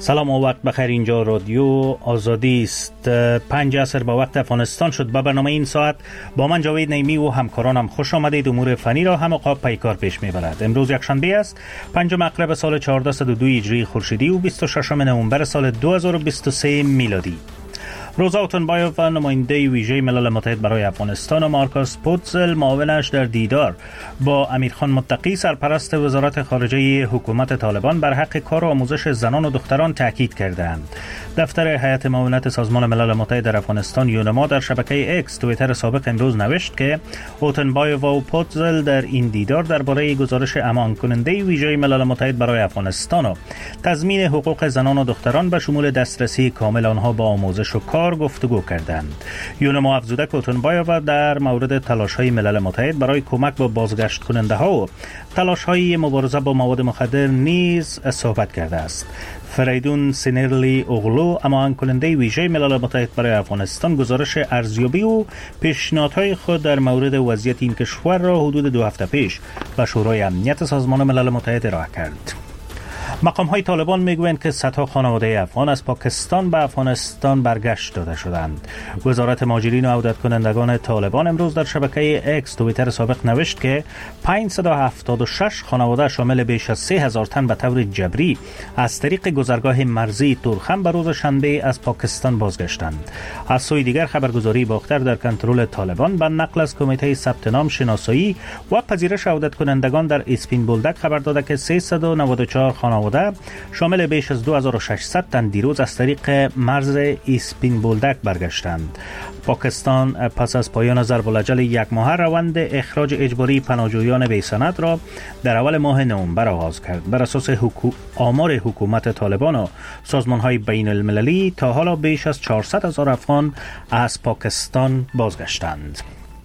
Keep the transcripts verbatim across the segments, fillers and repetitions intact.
سلام و وقت بخیر. اینجا رادیو آزادی است. پنج عصر با وقت افغانستان شد. با برنامه این ساعت با من جاوید نیمی و همکارانم خوش آمدید. امور فنی را هم عقاب پیکار پیش میبرد. امروز یکشنبه است، پنجم مغرب سال چهارصد و دو هجری خورشیدی و بیست و ششم نوامبر سال دو هزار و بیست و سه میلادی. روزا اوتنبایوف، نماینده ویژه ملل متحد برای افغانستان، و مارکوس پوتزل، معاونش، در دیدار با امیرخان متقی، سرپرست وزارت خارجه حکومت طالبان، بر حق کار و آموزش زنان و دختران تاکید کردند. دفتر هیئت معاونت سازمان ملل متحد در افغانستان یونما در شبکه اکس توییتر سابق امروز نوشت که اوتنبایوف و پوتزل در این دیدار درباره گزارش امان کننده ویژه ملل متحد برای افغانستان و تضمین حقوق زنان و دختران به شمول دسترسی کامل آنها با آموزش و کار گفتگو کردند. یونما افزوده که اوتنبایوف در مورد تلاش‌های ملل متحد برای کمک به بازگشت کننده ها و تلاش‌های مبارزه با مواد مخدر نیز صحبت کرده است. فریدون سینرلی اوغلو، امان کننده ویژه ملل متحد برای افغانستان، گزارش ارزیابی و پیشنهادهای خود در مورد وضعیت این کشور را حدود دو هفته پیش به شورای امنیت سازمان ملل متحد ارائه کرد. مقام های طالبان میگویند که صدها خانواده افغان از پاکستان به افغانستان برگشت داده شدند. وزارت مهاجرین و عودت کنندگان طالبان امروز در شبکه اکس توییتر سابق نوشت که پانصد و هفتاد و شش خانواده شامل بیش از سه هزار تن به طور جبری از طریق گذرگاه مرزی تورخم به روز شنبه از پاکستان بازگشتند. از سوی دیگر خبرگزاری باختر در کنترل طالبان به نقل از کمیته ثبت نام، شناسایی و پذیرش عودت کنندگان در اسپین بولدک خبر داده که سیصد و نود و چهار خانواده شامل بیش از دو هزار و ششصد تن دیروز از طریق مرز اسپین بولدک برگشتند. پاکستان پس از پایان ضرب الاجل یک ماه روند اخراج اجباری پناهجویان بی سند را در اول ماه نوامبر آغاز کرد. بر اساس حکو... آمار حکومت طالبان و سازمان‌های بین المللی تا حالا بیش از چهارصد هزار افغان از پاکستان بازگشتند.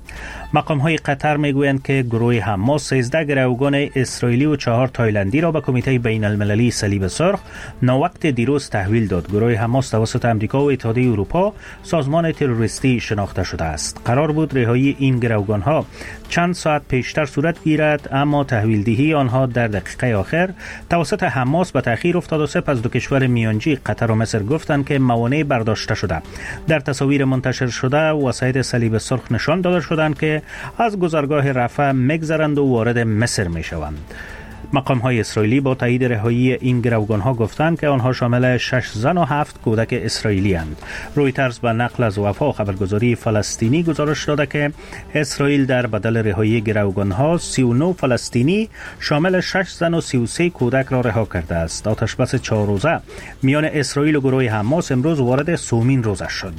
مقام های قطر میگویند که گروه حماس سیزده گروگان اسرائیلی و چهار تایلندی را به کمیته بین المللی صلیب سرخ ناوقت دیروز تحویل داد. گروه حماس توسط امریکا و اتحادیه اروپا سازمان تروریستی شناخته شده است. قرار بود رهایی این گروگان ها چند ساعت پیشتر صورت گیرد، اما تحویل دهی آنها در دقیقه آخر توسط حماس به تأخیر افتاد و سپس دو کشور میانجی قطر و مصر گفتند که موانع برداشته شده. در تصاویر منتشر شده وسایط صلیب سرخ نشان داده شدند که از گذرگاه رفح میگذرند و وارد مصر میشوند. مقام های اسرائیلی با تایید رهایی این گروگان ها گفتند که آنها شامل شش زن و هفت کودک اسرائیلی اند. رویترز به نقل از وفا خبرگزاری فلسطینی گزارش داده که اسرائیل در بدل رهایی گروگان ها سی و نه فلسطینی شامل شش زن و سی و سه کودک را رها کرده است. آتش بس چهار روزه میان اسرائیل و گروه حماس امروز وارد سومین روزه شد.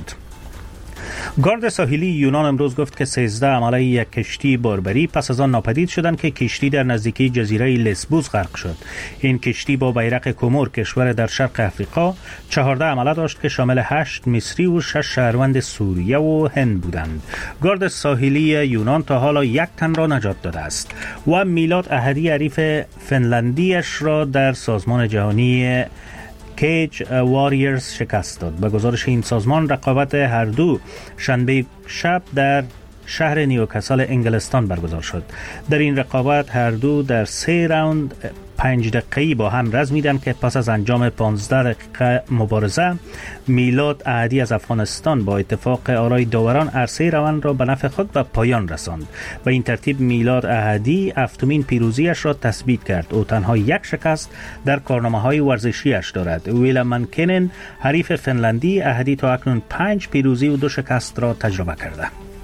گارد ساحلی یونان امروز گفت که سیزده عمله یک کشتی باربری پس از آن ناپدید شدند که کشتی در نزدیکی جزیره لسبوس غرق شد. این کشتی با بیرق کومور، کشور در شرق افریقا، چهارده عمله داشت که شامل هشت مصری و شش شهروند سوریه و هند بودند. گارد ساحلی یونان تا حالا یک تن را نجات داده است و میلاد احدی حریف فنلندیش را در سازمان جهانی کیج واریرز شکست داد. به گزارش این سازمان رقابت هر دو شنبه شب در شهر نیوکاسل انگلستان برگزار شد. در این رقابت هر دو در سه راوند پنج دقیقه‌ای با هم رزمیدند که پس از انجام پانزده دقیقه مبارزه میلاد احدی از افغانستان با اتفاق آرای داوران عرصه روند را به نفع خود به پایان رساند و این ترتیب میلاد احدی هفتمین پیروزیش را تثبیت کرد. او تنها یک شکست در کارنامه‌های ورزشیش دارد. ویلم منکنن حریف فنلندی احدی تا اکنون پنج پیروزی و دو شکست را تجربه کرده.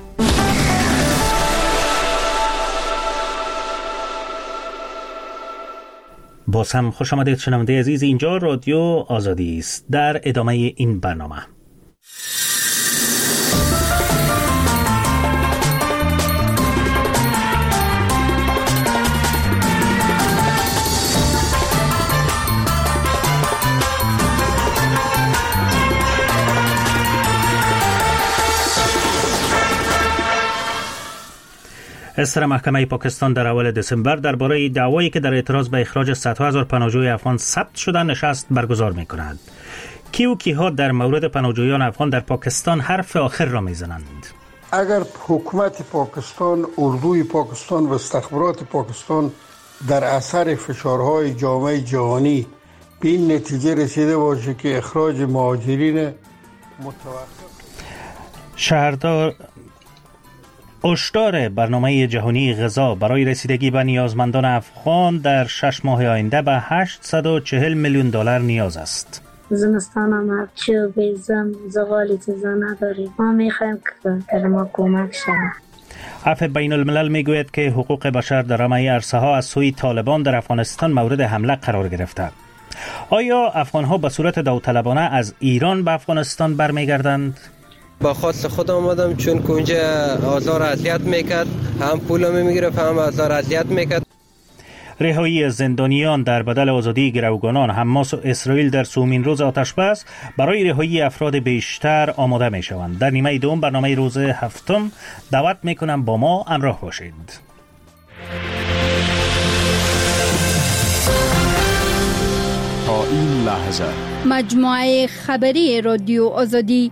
باز هم خوش آمدید شنونده عزیز. اینجا رادیو آزادی است. در ادامه این برنامه استر محکمه پاکستان در اول دسامبر درباره دعوایی که در اعتراض به اخراج صدها هزار پناهجوی افغان ثبت شده نشست برگزار می‌کند. کی و کیها در مورد پناهجویان افغان در پاکستان حرف آخر را می‌زنند؟ اگر حکومت پاکستان، اردوی پاکستان و استخبارات پاکستان در اثر فشارهای جامعه جهانی به این نتیجه رسیده باشه که اخراج مهاجرین متوقف. شهردار هشدار برنامه جهانی غذا برای رسیدگی به نیازمندان افغان در شش ماه آینده به هشتصد و چهل میلیون دلار نیاز است. زمستان هم چوب زم زغالی چیزا نداریم. ما میخوایم که در ما کمک شود. عفو بین الملل میگوید که حقوق بشر در همه عرصه ها از سوی طالبان در افغانستان مورد حمله قرار گرفته. آیا افغان ها به صورت داوطلبانه از ایران به افغانستان برمیگردند؟ با خواست خود آمدم چون که اونجا آزار اذیت میکرد، هم پول میگرفت هم آزار اذیت میکرد. رهایی زندانیان در بدل آزادی گروگانان. حماس و اسرائیل در سومین روز آتشبس برای رهایی افراد بیشتر آماده می شوند. در نیمه دوم برنامه روز هفتم دعوت می کنم با ما همراه باشید. تا این لحظه مجموعه خبری رادیو آزادی.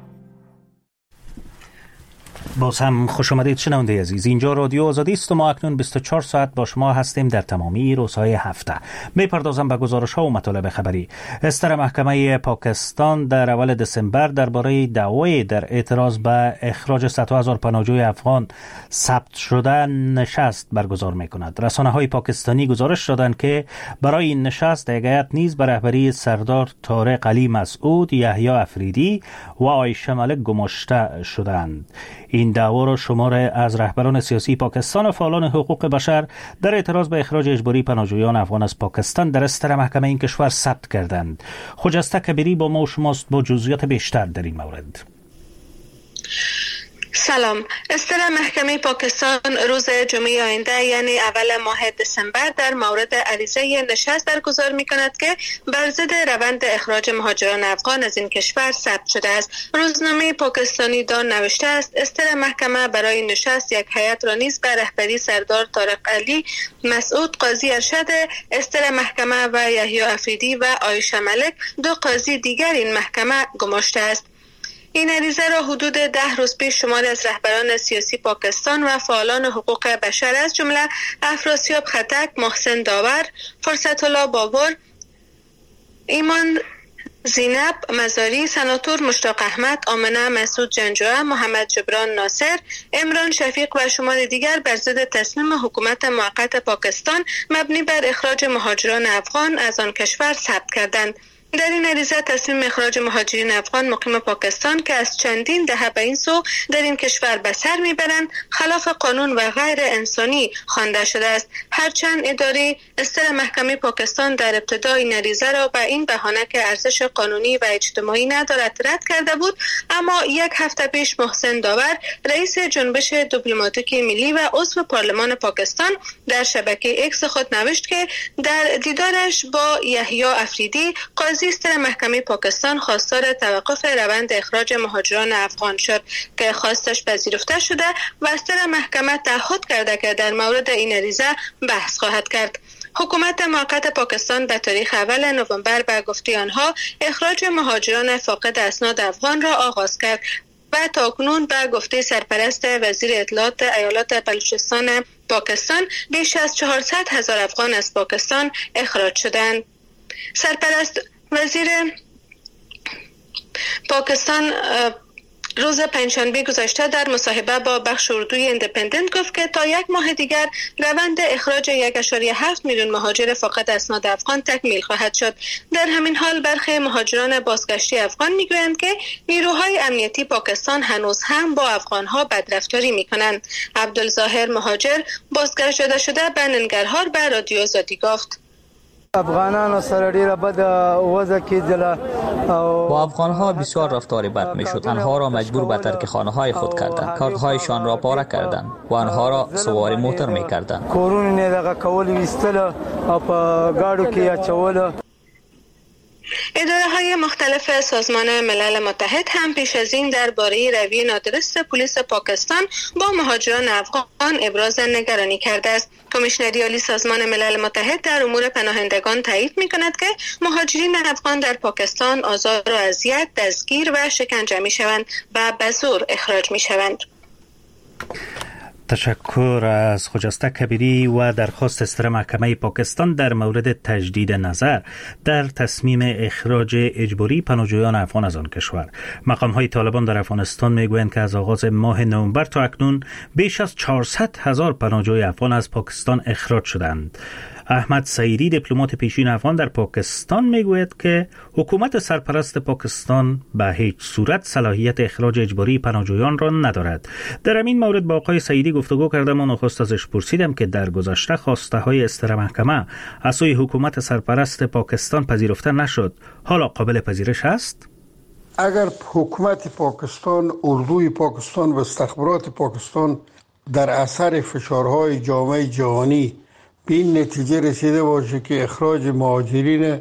باز هم خوش آمدید شنونده عزیز. اینجا رادیو آزادی است و ما اکنون بیست و چهار ساعت با شما هستیم در تمامی روزهای هفته. میپردازم به گزارش‌ها و مطالب خبری. استر محکمه پاکستان در اول دسامبر درباره دعوی در اعتراض به اخراج صدها هزار پناهجوی افغان ثبت شده نشست برگزار می‌کند. رسانه‌های پاکستانی گزارش دادند که برای این نشست یک هیئت نیز به رهبری سردار طارق علی مسعود، یحیی افریدی و عایشه ملک گماشته شدند. این دعوا را شمار از رهبران سیاسی پاکستان و فعالان حقوق بشر در اعتراض به اخراج اجباری پناهجویان افغان از پاکستان در استر محکمه این کشور ثبت کردند. خجسته کبیری با ما و شماست با جزئیات بیشتر در این مورد. سلام. استر محکمه پاکستان روز جمعه آینده یعنی اول ماه دسامبر در مورد عریضه نشست برگزار می‌کند که بر ضد روند اخراج مهاجران افغان از این کشور ثبت شده است. روزنامه پاکستانی دان نوشته است استر محکمه برای نشست یک هیئت را نیز به رهبری سردار طارق علی مسعود، قاضی ارشد استر محکمه و یحیی افریدی و عایشه ملک، دو قاضی دیگر این محکمه گماشته است. این عریضه را حدود ده روز پیش شماری از رهبران سیاسی پاکستان و فعالان حقوق بشر از جمله افراسیاب خطک، محسن داور، فرصت الله بابر، ایمان زینب مزاری، سناتور مشتاق احمد، آمنه مسعود جنجوه، محمد جبران ناصر، عمران شفیق و شمار دیگر بر ضد تصمیم حکومت موقت پاکستان مبنی بر اخراج مهاجران افغان از آن کشور ثبت کردند. در این عریضه تصمیم اخراج مهاجرین افغان مقیم پاکستان که از چندین دهه به این سو در این کشور به سر میبرند خلاف قانون و غیر انسانی خوانده شده است. هرچند اداره استر محکمه پاکستان در ابتدا این عریضه را به این بهانه که ارزش قانونی و اجتماعی ندارد رد کرده بود، اما یک هفته پیش محسن داور رئیس جنبش دیپلماتیک ملی و عضو پارلمان پاکستان در شبکه ایکس خود نوشت که در دیدارش با یحیی افریدی قاضی استر محکمه پاکستان خواستار توقف روند اخراج مهاجران افغان شد که خواستش پذیرفته شده و استر محکمه تعهد کرده که در مورد این عریضه بحث خواهد کرد. حکومت موقت پاکستان به تاریخ اول نوامبر به گفته آنها اخراج مهاجران فاقد اسناد افغان را آغاز کرد و تاکنون به گفته سرپرست وزیر اطلاعات ایالات بلوچستان پاکستان بیش از چهارصد هزار افغان از پاکستان اخراج شدند. سرپرست وزیر پاکستان روز پنجشنبه گذشته در مصاحبه با بخش اردوی ایندیپندنت گفت که تا یک ماه دیگر روند اخراج یک ممیز هفت میلیون مهاجر فاقد اسناد افغان تکمیل خواهد شد. در همین حال برخی مهاجران بازگشتی افغان میگویند که نیروهای امنیتی پاکستان هنوز هم با افغانها بدرفتاری میکنند. عبدالظاهر مهاجر بازگشته شده به ننگرهار به رادیو آزادی گفت افغانان سره ډیره بد وضع کېدله. با افغانها بسیار رفتار بد میشد. آنها را مجبور به ترک خانه‌های خود کردند، کارت‌هایشان را پاره کردند و آنها را سواری موتر می‌کردند. کورونه نه دغه کول ویستله او په گاډو کې اچول. اداره های مختلف سازمان ملل متحد هم پیش از این درباره رویه نادرست پلیس پاکستان با مهاجران افغان ابراز نگرانی کرده است. کمیشنری عالی سازمان ملل متحد در امور پناهندگان تایید می‌کند که مهاجرین افغان در پاکستان آزار و اذیت، دستگیر و شکنجه می‌شوند و به زور اخراج می‌شوند. تشکر از خجسته کبیری و درخواست استر محکمه پاکستان در مورد تجدید نظر در تصمیم اخراج اجباری پناهجویان افغان از آن کشور. مقام‌های طالبان در افغانستان میگویند که از آغاز ماه نوامبر تا اکنون بیش از چهارصد هزار پناهجوی افغان از پاکستان اخراج شدند. احمد سعیدی دیپلمات پیشین افغان در پاکستان میگوید که حکومت سرپرست پاکستان به هیچ صورت صلاحیت اخراج اجباری پناهجویان را ندارد. در این مورد با آقای سعیدی گفتگو کردم و نخست ازش پرسیدم که در گذشته خواسته های استر محکمه از سوی حکومت سرپرست پاکستان پذیرفته نشد، حالا قابل پذیرش است؟ اگر حکومت پاکستان، اردوی پاکستان و استخبارات پاکستان در اثر فشارهای جامعه جهانی به این نتیجه رسیده باشه که اخراج مهاجرین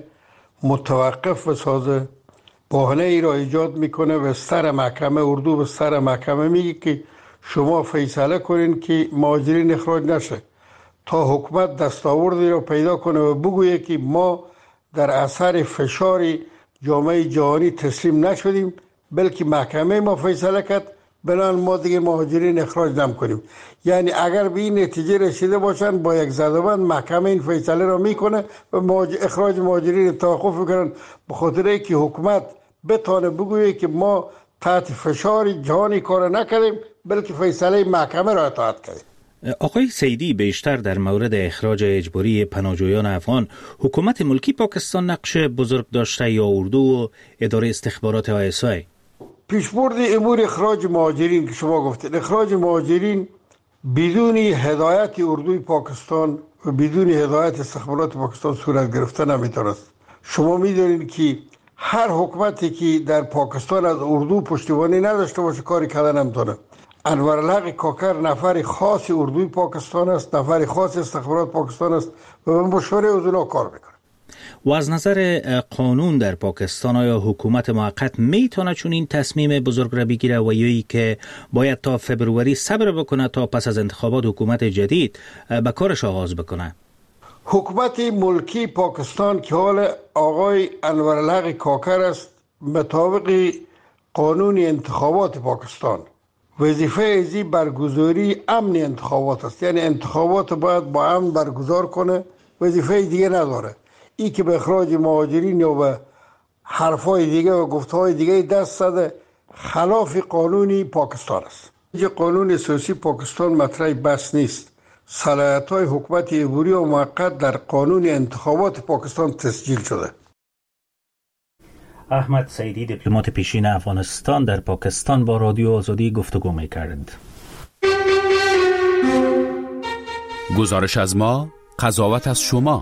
متوقف بسازه، بهانه ای را ایجاد میکنه و سر محکمه اردو به سر محکمه میگه که شما فیصله کنین که مهاجرین اخراج نشه تا حکومت دستاوردی را پیدا کنه و بگویه که ما در اثر فشار جامعه جهانی تسلیم نشدیم، بلکه محکمه ما فیصله کرد بنان ما دیگه مهاجرین اخراج نمی‌کنیم. یعنی اگر به این نتیجه رسیده باشن با یک زدبند محکمه این فیصله را میکنه و اخراج مهاجرین توقف میکنن، به خاطر اینکه حکومت بتونه بگویه که ما تحت فشار جهانی کار نکردیم بلکه فیصله محکمه را اطاعت کردیم. آقای سیدی، بیشتر در مورد اخراج اجباری پناهجویان افغان حکومت ملکی پاکستان نقش بزرگ داشته یا اردو و اداره استخبارات آی اس آی؟ پیشبرد امور اخراج مهاجرین که شما گفتید، اخراج مهاجرین بدون هدایت اردوی پاکستان و بدون هدایت استخبارات پاکستان صورت گرفته نمیتونست. شما میدونید که هر حکومتی که در پاکستان از اردو پشتیبانی نداشته باشه کاری کردن نمیتونه. انورالحق کاکر نفر خاص اردوی پاکستان است، نفر خاص استخبارات پاکستان است و به مشوره از اونا کار میکنه. و از نظر قانون در پاکستان آیا حکومت موقت میتونه چون این تصمیم بزرگ را بگیره و یا ای که باید تا فبروری صبر بکنه تا پس از انتخابات حکومت جدید به کارش آغاز بکنه؟ حکومت ملکی پاکستان که حال آقای انورالحق کاکر است، مطابق قانون انتخابات پاکستان وظیفه ازی برگزاری امن انتخابات است، یعنی انتخابات باید با امن برگزار کنه، وظیفه دیگه نداره. ای که به اخراج مهاجرین یا به حرفای دیگه و گفتهای دیگه دست زده خلاف قانونی پاکستان است. اینجا قانون اساسی پاکستان مطرح بس نیست. صلاحیت‌های حکومت عبوری و موقت در قانون انتخابات پاکستان تسجیل شده. احمد سعیدی دیپلمات پیشین افغانستان در پاکستان با رادیو آزادی گفتگو می‌کرد. گزارش از ما، قضاوت از شما.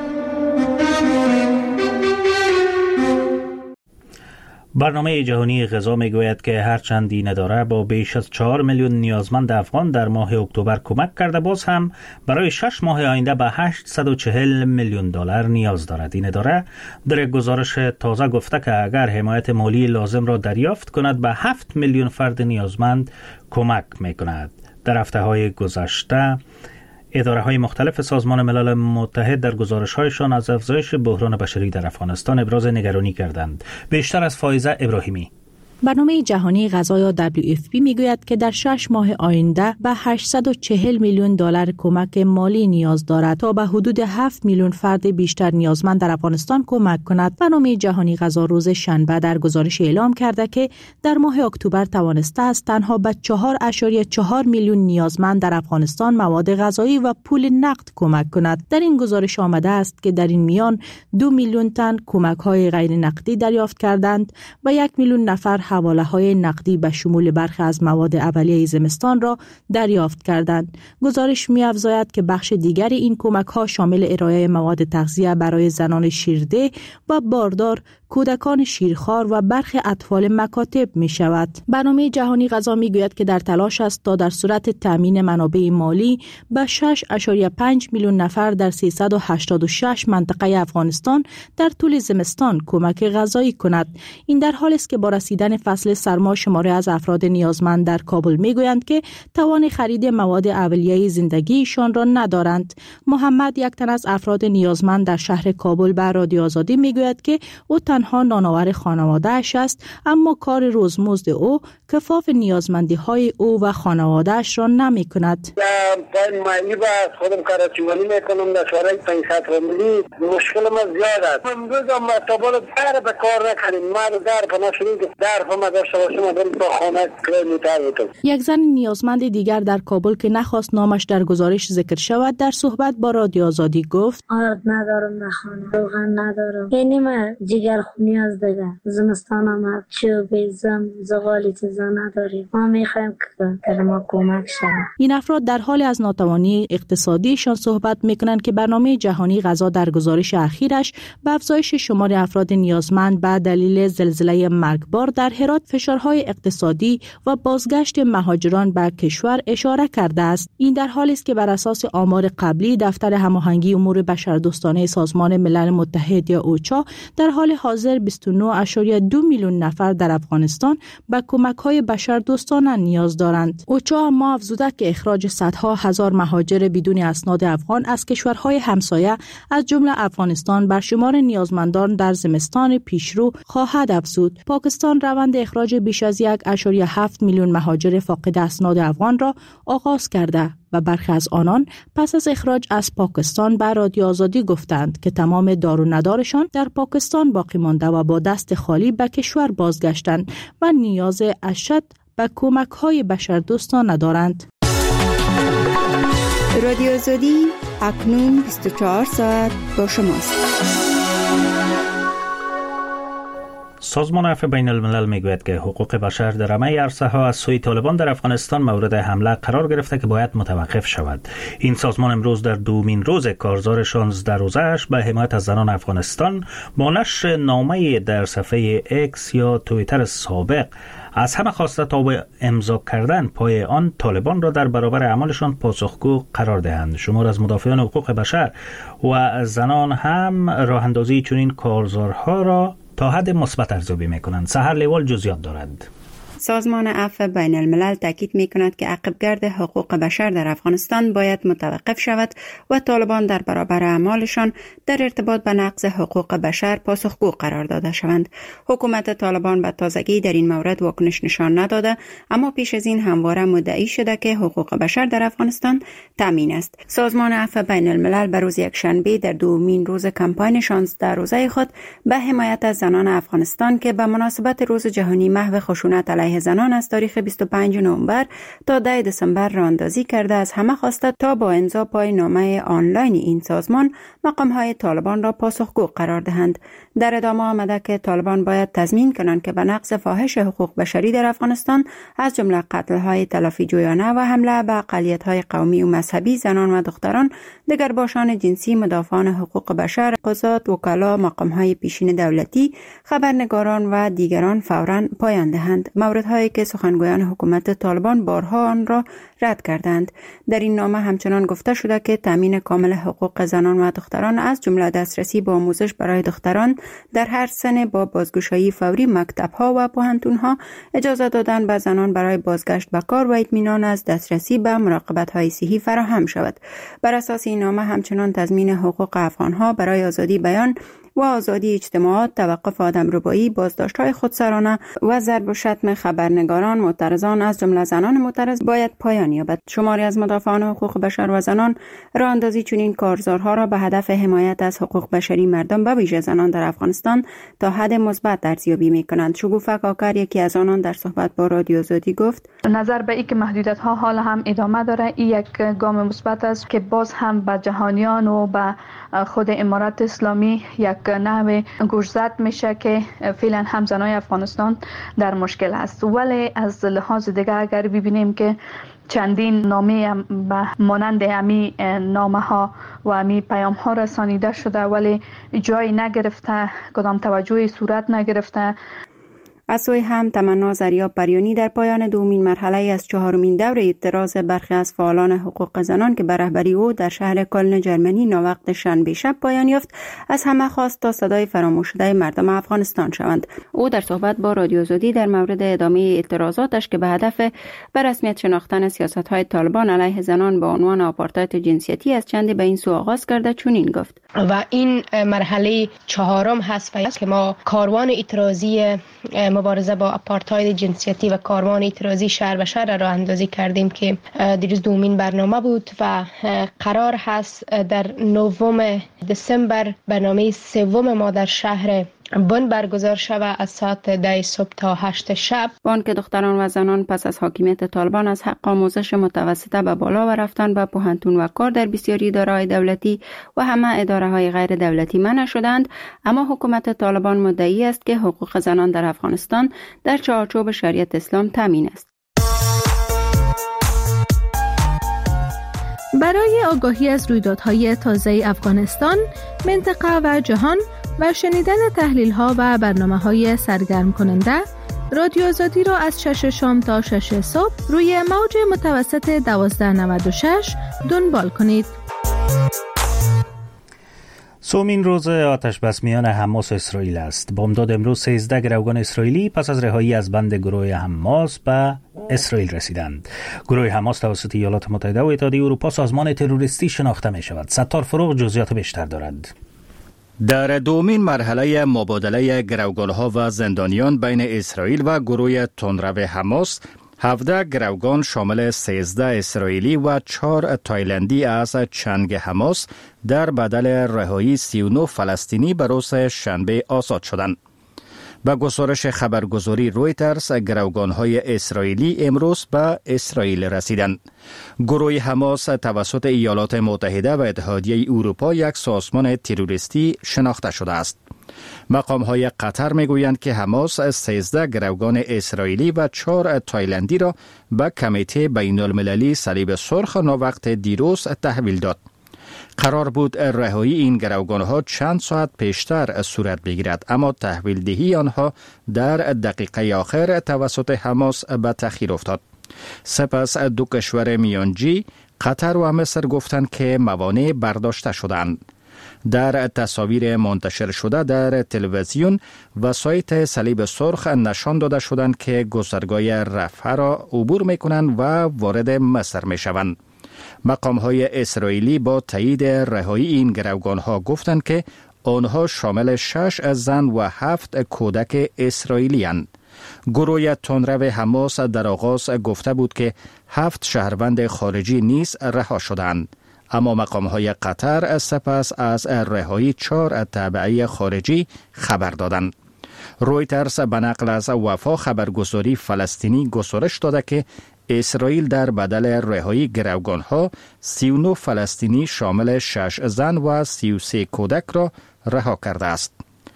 برنامه جهانی غذا میگوید که هرچند این اداره با بیش از چهار میلیون نیازمند افغان در ماه اکتبر کمک کرده، باز هم برای شش ماه آینده به هشتصد و چهل میلیون دلار نیاز دارد. این اداره در یک گزارش تازه گفته که اگر حمایت مالی لازم را دریافت کند به هفت میلیون فرد نیازمند کمک میکند. در هفته‌های گذشته اداره های مختلف سازمان ملل متحد در گزارش هایشان از افزایش بحران بشری در افغانستان ابراز نگرانی کردند. بیشتر از فائزه ابراهیمی. برنامه جهانی غذا یا دبلیو اف پی میگوید که در شش ماه آینده به هشتصد و چهل میلیون دلار کمک مالی نیاز دارد تا به حدود هفت میلیون فرد بیشتر نیازمند در افغانستان کمک کند. برنامه جهانی غذا روز شنبه در گزارش اعلام کرده که در ماه اکتبر توانسته است تنها به چهار ممیز چهار میلیون نیازمند در افغانستان مواد غذایی و پول نقد کمک کند. در این گزارش آمده است که در این میان دو میلیون تن کمک های غیر نقدی دریافت کردند و یک میلیون نفر حواله های نقدی به شمول برخی از مواد اولیه زمستان را دریافت کردند. گزارش می افزاید که بخش دیگر این کمک ها شامل ارائه مواد تغذیه برای زنان شیرده و باردار، کودکان شیرخوار و برخی اطفال مکاتب می شود. برنامه جهانی غذا می گوید که در تلاش است تا در صورت تامین منابع مالی به شش ممیز پنج میلیون نفر در سیصد و هشتاد و شش منطقه افغانستان در طول زمستان کمک غذایی کند. این در حالی است که با رسیدن فصل سرما شماری از افراد نیازمند در کابل میگویند که توان خرید مواد اولیه زندگیشان را ندارند. محمد، یک تن از افراد نیازمند در شهر کابل، به رادیو آزادی میگوید که او تنها نانآور خانواده‌اش است، اما کار روزمزد او کفاف نیازمندی های او و خانواده‌اش را نمی کند. من مالی با خودم کارچوانی میکنم در شورای پنجصد فامیلی. مشکل ما زیاد است. امروز هم تابال در به کار نکنیم. ما در پناه شدیم که در فما داشته باشیم و بریم تا خانه کیلومتر بکنیم. یک زن نیازمند دیگر در کابل که نخواست نامش در گزارش ذکر شود، در صحبت با رادیو آزادی گفت: آرد ندارم نه خانه، روغن ندارم. یعنی من جگر نیاز دارم. زمستان آمد، چوب زم زغالی چیزا نداریم. ما میخوایم که ما کمک شود. این افراد در حال از ناتوانی اقتصادیشان صحبت میکنند که برنامه جهانی غذا در گزارش اخیرش به افزایش شمار افراد نیازمند به دلیل زلزله مرگبار در هرات، فشارهای اقتصادی و بازگشت مهاجران به کشور اشاره کرده است. این در حالی است که بر اساس آمار قبلی دفتر هماهنگی امور بشردوستانه سازمان ملل متحد یا اوچا در حال حاضر بیست و نه ممیز دو میلیون نفر در افغانستان به کمک‌های بشردوستانه نیاز دارند. اوچا اما افزوده که اخراج صدها هزار مهاجر بدون اسناد افغان از کشورهای همسایه از جمله افغانستان بر شمار نیازمندان در زمستان پیشرو خواهد افزود. پاکستان روند اخراج بیش از یک ممیز هفت میلیون مهاجر فاقد اسناد افغان را آغاز کرده و برخی از آنان پس از اخراج از پاکستان به رادیو آزادی گفتند که تمام دار و ندارشان در پاکستان باقی مانده و با دست خالی به کشور بازگشتند و نیاز اشد به کمک‌های بشردوستانه ندارند. رادیو آزادی اکنون بیست و چهار ساعت با شماست. سازمان عفو بین الملل میگوید که حقوق بشر در همه عرصه‌ها از سوی طالبان در افغانستان مورد حمله قرار گرفته که باید متوقف شود. این سازمان امروز در دومین روز کارزار شانزده روزه‌اش به حمایت از زنان افغانستان با نشر نامه‌ای در صفحه اکس یا توییتر سابق از همه خواسته تا به امضا کردن پای آن طالبان را در برابر اعمالشان پاسخگو قرار دهند. شمار از مدافعان حقوق بشر و زنان هم راه اندازی چنین کارزارها را تا حد مثبت ارزیابی می‌کنند. سحر لیوال جزئیات دارد. سازمان عفو بین الملل تاکید می‌کند که عقبگرد حقوق بشر در افغانستان باید متوقف شود و طالبان در برابر اعمالشان در ارتباط با نقض حقوق بشر پاسخگو قرار داده شوند. حکومت طالبان به تازگی در این مورد واکنش نشان نداده، اما پیش از این همواره مدعی شده که حقوق بشر در افغانستان تامین است. سازمان عفو بین الملل به روز یکشنبه در دومین روز کمپاین شانزده روزه خود به حمایت از زنان افغانستان که به مناسبت روز جهانی محو خشونت علیه زنان از تاریخ بیست و پنجم نوامبر تا ده دسامبر راهاندازی کرده از همه خواسته تا با امضا پای نامه آنلاین این سازمان مقام‌های طالبان را پاسخگو قرار دهند. در ادامه آمده که طالبان باید تضمین کنند که به نقض فاحش حقوق بشری در افغانستان از جمله قتل‌های تلافی جویانه و حمله به اقلیت‌های قومی و مذهبی، زنان و دختران، دگرباشان جنسی، مدافعان حقوق بشر، قضات، وکلا، مقام‌های پیشین دولتی، خبرنگاران و دیگران فوراً پایان دهند. موردهایی که سخنگویان حکومت طالبان بارها آن را رد کردند. در این نامه همچنان گفته شده که تامین کامل حقوق زنان و دختران از جمله دسترسی به آموزش برای دختران در هر سن با بازگشایی فوری مکتب‌ها و پوهنتون‌ها، اجازه دادن به زنان برای بازگشت به کار و اطمینان از دسترسی به مراقبت‌های صحی فراهم شود. بر اساس این نامه همچنان تضمین حقوق افغان‌ها برای آزادی بیان و آزادی اجتماعات، توقف آدمربایی، بازداشت‌های خودسرانه و ضرب و شتم خبرنگاران، معترضان از جمله زنان معترض باید پایان یابد. شماری از مدافعان حقوق بشر و زنان راه اندازی چنین کارزارها را به هدف حمایت از حقوق بشری مردم به ویژه زنان در افغانستان تا حد مثبت ارزیابی می‌کنند. شگوفه کاکر یکی از آنان در صحبت با رادیو آزادی گفت: نظر به اینکه محدودیت‌ها حالا هم ادامه داره، این یک گام مثبت است که باز هم به جهانیان و به خود امارات اسلامی یک نحو گوشزد میشه که فعلا هم زنای افغانستان در مشکل است. ولی از لحاظ دیگه اگر ببینیم که چندین نامه مانند امی نامه ها و امی پیام ها رسانیده شده ولی جای نگرفته، کدام توجهی صورت نگرفته. از سوی هم تمنا زریاب بریانی در پایان دومین مرحله از چهارمین دور اعتراض برخی از فعالان حقوق زنان که به رهبری او در شهر کلن جرمنی ناوقت شنبه شب پایان یافت از همه خواست تا صدای فراموش شده مردم افغانستان شوند. او در صحبت با رادیو آزادی در مورد ادامه اعتراضاتش که به هدف به رسمیت شناختن سیاست‌های طالبان علیه زنان به عنوان آپارتاید جنسیتی از چندی به این سو آغاز کرده چنین گفت: و این مرحله چهارم هست و که ما کاروان اعتراضی مبارزه با آپارتاید جنسیتی و کاروان اعتراضی شهر به شهر راه اندازی کردیم که دیروز دومین برنامه بود و قرار هست در نهم دسامبر برنامه سوم ما در شهر بن برگزار شود از ساعت ده صبح تا هشت شب. بان که دختران و زنان پس از حاکمیت طالبان از حق آموزش متوسطه به بالا و رفتن به پوهنتون و کار در بسیاری اداره‌های دولتی و همه اداره‌های غیر دولتی منع شدند، اما حکومت طالبان مدعی است که حقوق زنان در افغانستان در چارچوب شریعت اسلام تامین است. برای آگاهی از رویدادهای تازه افغانستان، منطقه و جهان و شنیدن تحلیل‌ها و برنامه‌های سرگرم کننده، رادیو آزادی را از شش شام تا شش صبح روی موج متوسط دوازده نود و شش دنبال کنید. سومین روز آتش بس میان حماس و اسرائیل است. بامداد امروز سیزده گروگان اسرائیلی پس از رهایی از بند گروه حماس به اسرائیل رسیدند. گروه حماس توسط ایالات متحده و اتحادیه اروپا سازمان تروریستی شناخته می شود. ستار فروغ جزئیات بیشتر دارد. در دومین مرحله مبادله گروگان‌ها و زندانیان بین اسرائیل و گروه تندرو حماس، هفده گروگان شامل سیزده اسرائیلی و چهار تایلندی از چنگ حماس در بدل رهایی سی و نه فلسطینی به روز شنبه آزاد شدند. با گزارش خبرگزاری رویترز، گروگان‌های اسرائیلی امروز به اسرائیل رسیدند. گروه حماس توسط ایالات متحده و اتحادیه اروپا یک سازمان تروریستی شناخته شده است. مقام‌های قطر می‌گویند که حماس سیزده گروگان اسرائیلی و چهار تایلندی را به کمیته بین‌المللی صلیب سرخ ناوقت دیروز تحویل داد. قرار بود رهایی این گروگان‌ها چند ساعت پیشتر صورت بگیرد، اما تحویل دهی آنها در دقیقه آخر توسط حماس به تأخیر افتاد. سپس دو کشور میانجی، قطر و مصر گفتند که موانع برداشته شدند. در تصاویر منتشر شده در تلویزیون و سایت صلیب سرخ نشان داده شدند که گذرگاه رفح را عبور می‌کنند و وارد مصر می‌شوند. مقام‌های اسرائیلی با تایید رهایی این گروگان‌ها گفتند که آنها شامل شش زن و هفت کودک اسرائیلی اند. گروه تندرو حماس در آغاز گفته بود که هفت شهروند خارجی نیز رها شدند، اما مقام‌های قطر سپس از رهایی چهار تبعی خارجی خبر دادند. رویترز به نقل از وفا خبرگزاری فلسطینی گزارش داده که اسرائیل در بدل رهایی گروگان‌ها سی و نه فلسطینی شامل شش زن و سی و سه کودک را رها کرده است.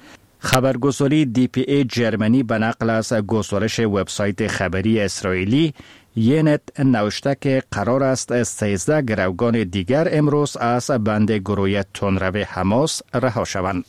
خبرگزاری دی پی ای جرمنی به نقل از گزارش وبسایت خبری اسرائیلی ینت نوشته که قرار است سیزده گروگان دیگر امروز از بند گروه تندرو حماس رها شوند.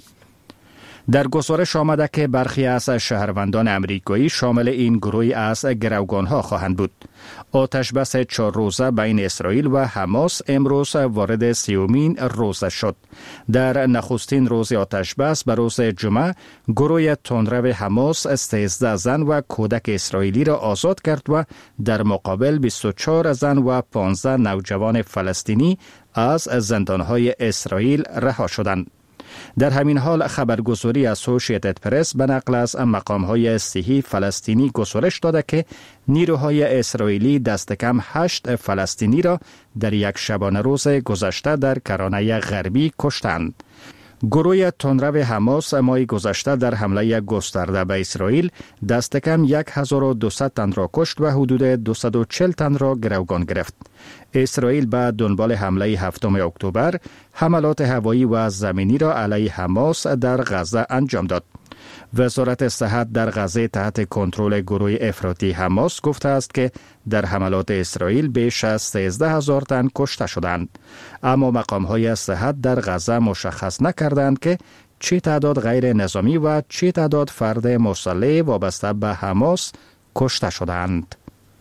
در گزارش آمده که برخی از شهروندان امریکایی شامل این گروه از گروگان‌ها خواهند بود. آتش بس چهار روزه بین اسرائیل و حماس امروز وارد سیومین روزه شد. در نخستین روز آتش بس به روز جمعه، گروه تندرو حماس سیزده زن و کودک اسرائیلی را آزاد کرد و در مقابل بیست و چهار زن و پانزده نوجوان فلسطینی از زندان‌های اسرائیل رها شدند. در همین حال خبرگزاری اسوشییتد پرس به نقل از مقام‌های صحی فلسطینی گزارش داده که نیروهای اسرائیلی دست کم هشت فلسطینی را در یک شبانه روز گذشته در کرانه غربی کشتند. گروه تندرو حماس ماه گذشته در حمله گسترده به اسرائیل دست کم هزار و دویست تن را کشت و حدود دویست و چهل تن را گروگان گرفت. اسرائیل به دنبال حمله هفتم اکتبر حملات هوایی و زمینی را علیه حماس در غزه انجام داد. وزارت صحت در غزه تحت کنترل گروه افراطی حماس گفته است که در حملات اسرائیل بیش از سیزده هزار تن کشته شدند، اما مقام‌های صحت در غزه مشخص نکردند که چه تعداد غیر نظامی و چه تعداد فرد مسلح وابسته به حماس کشته شدند.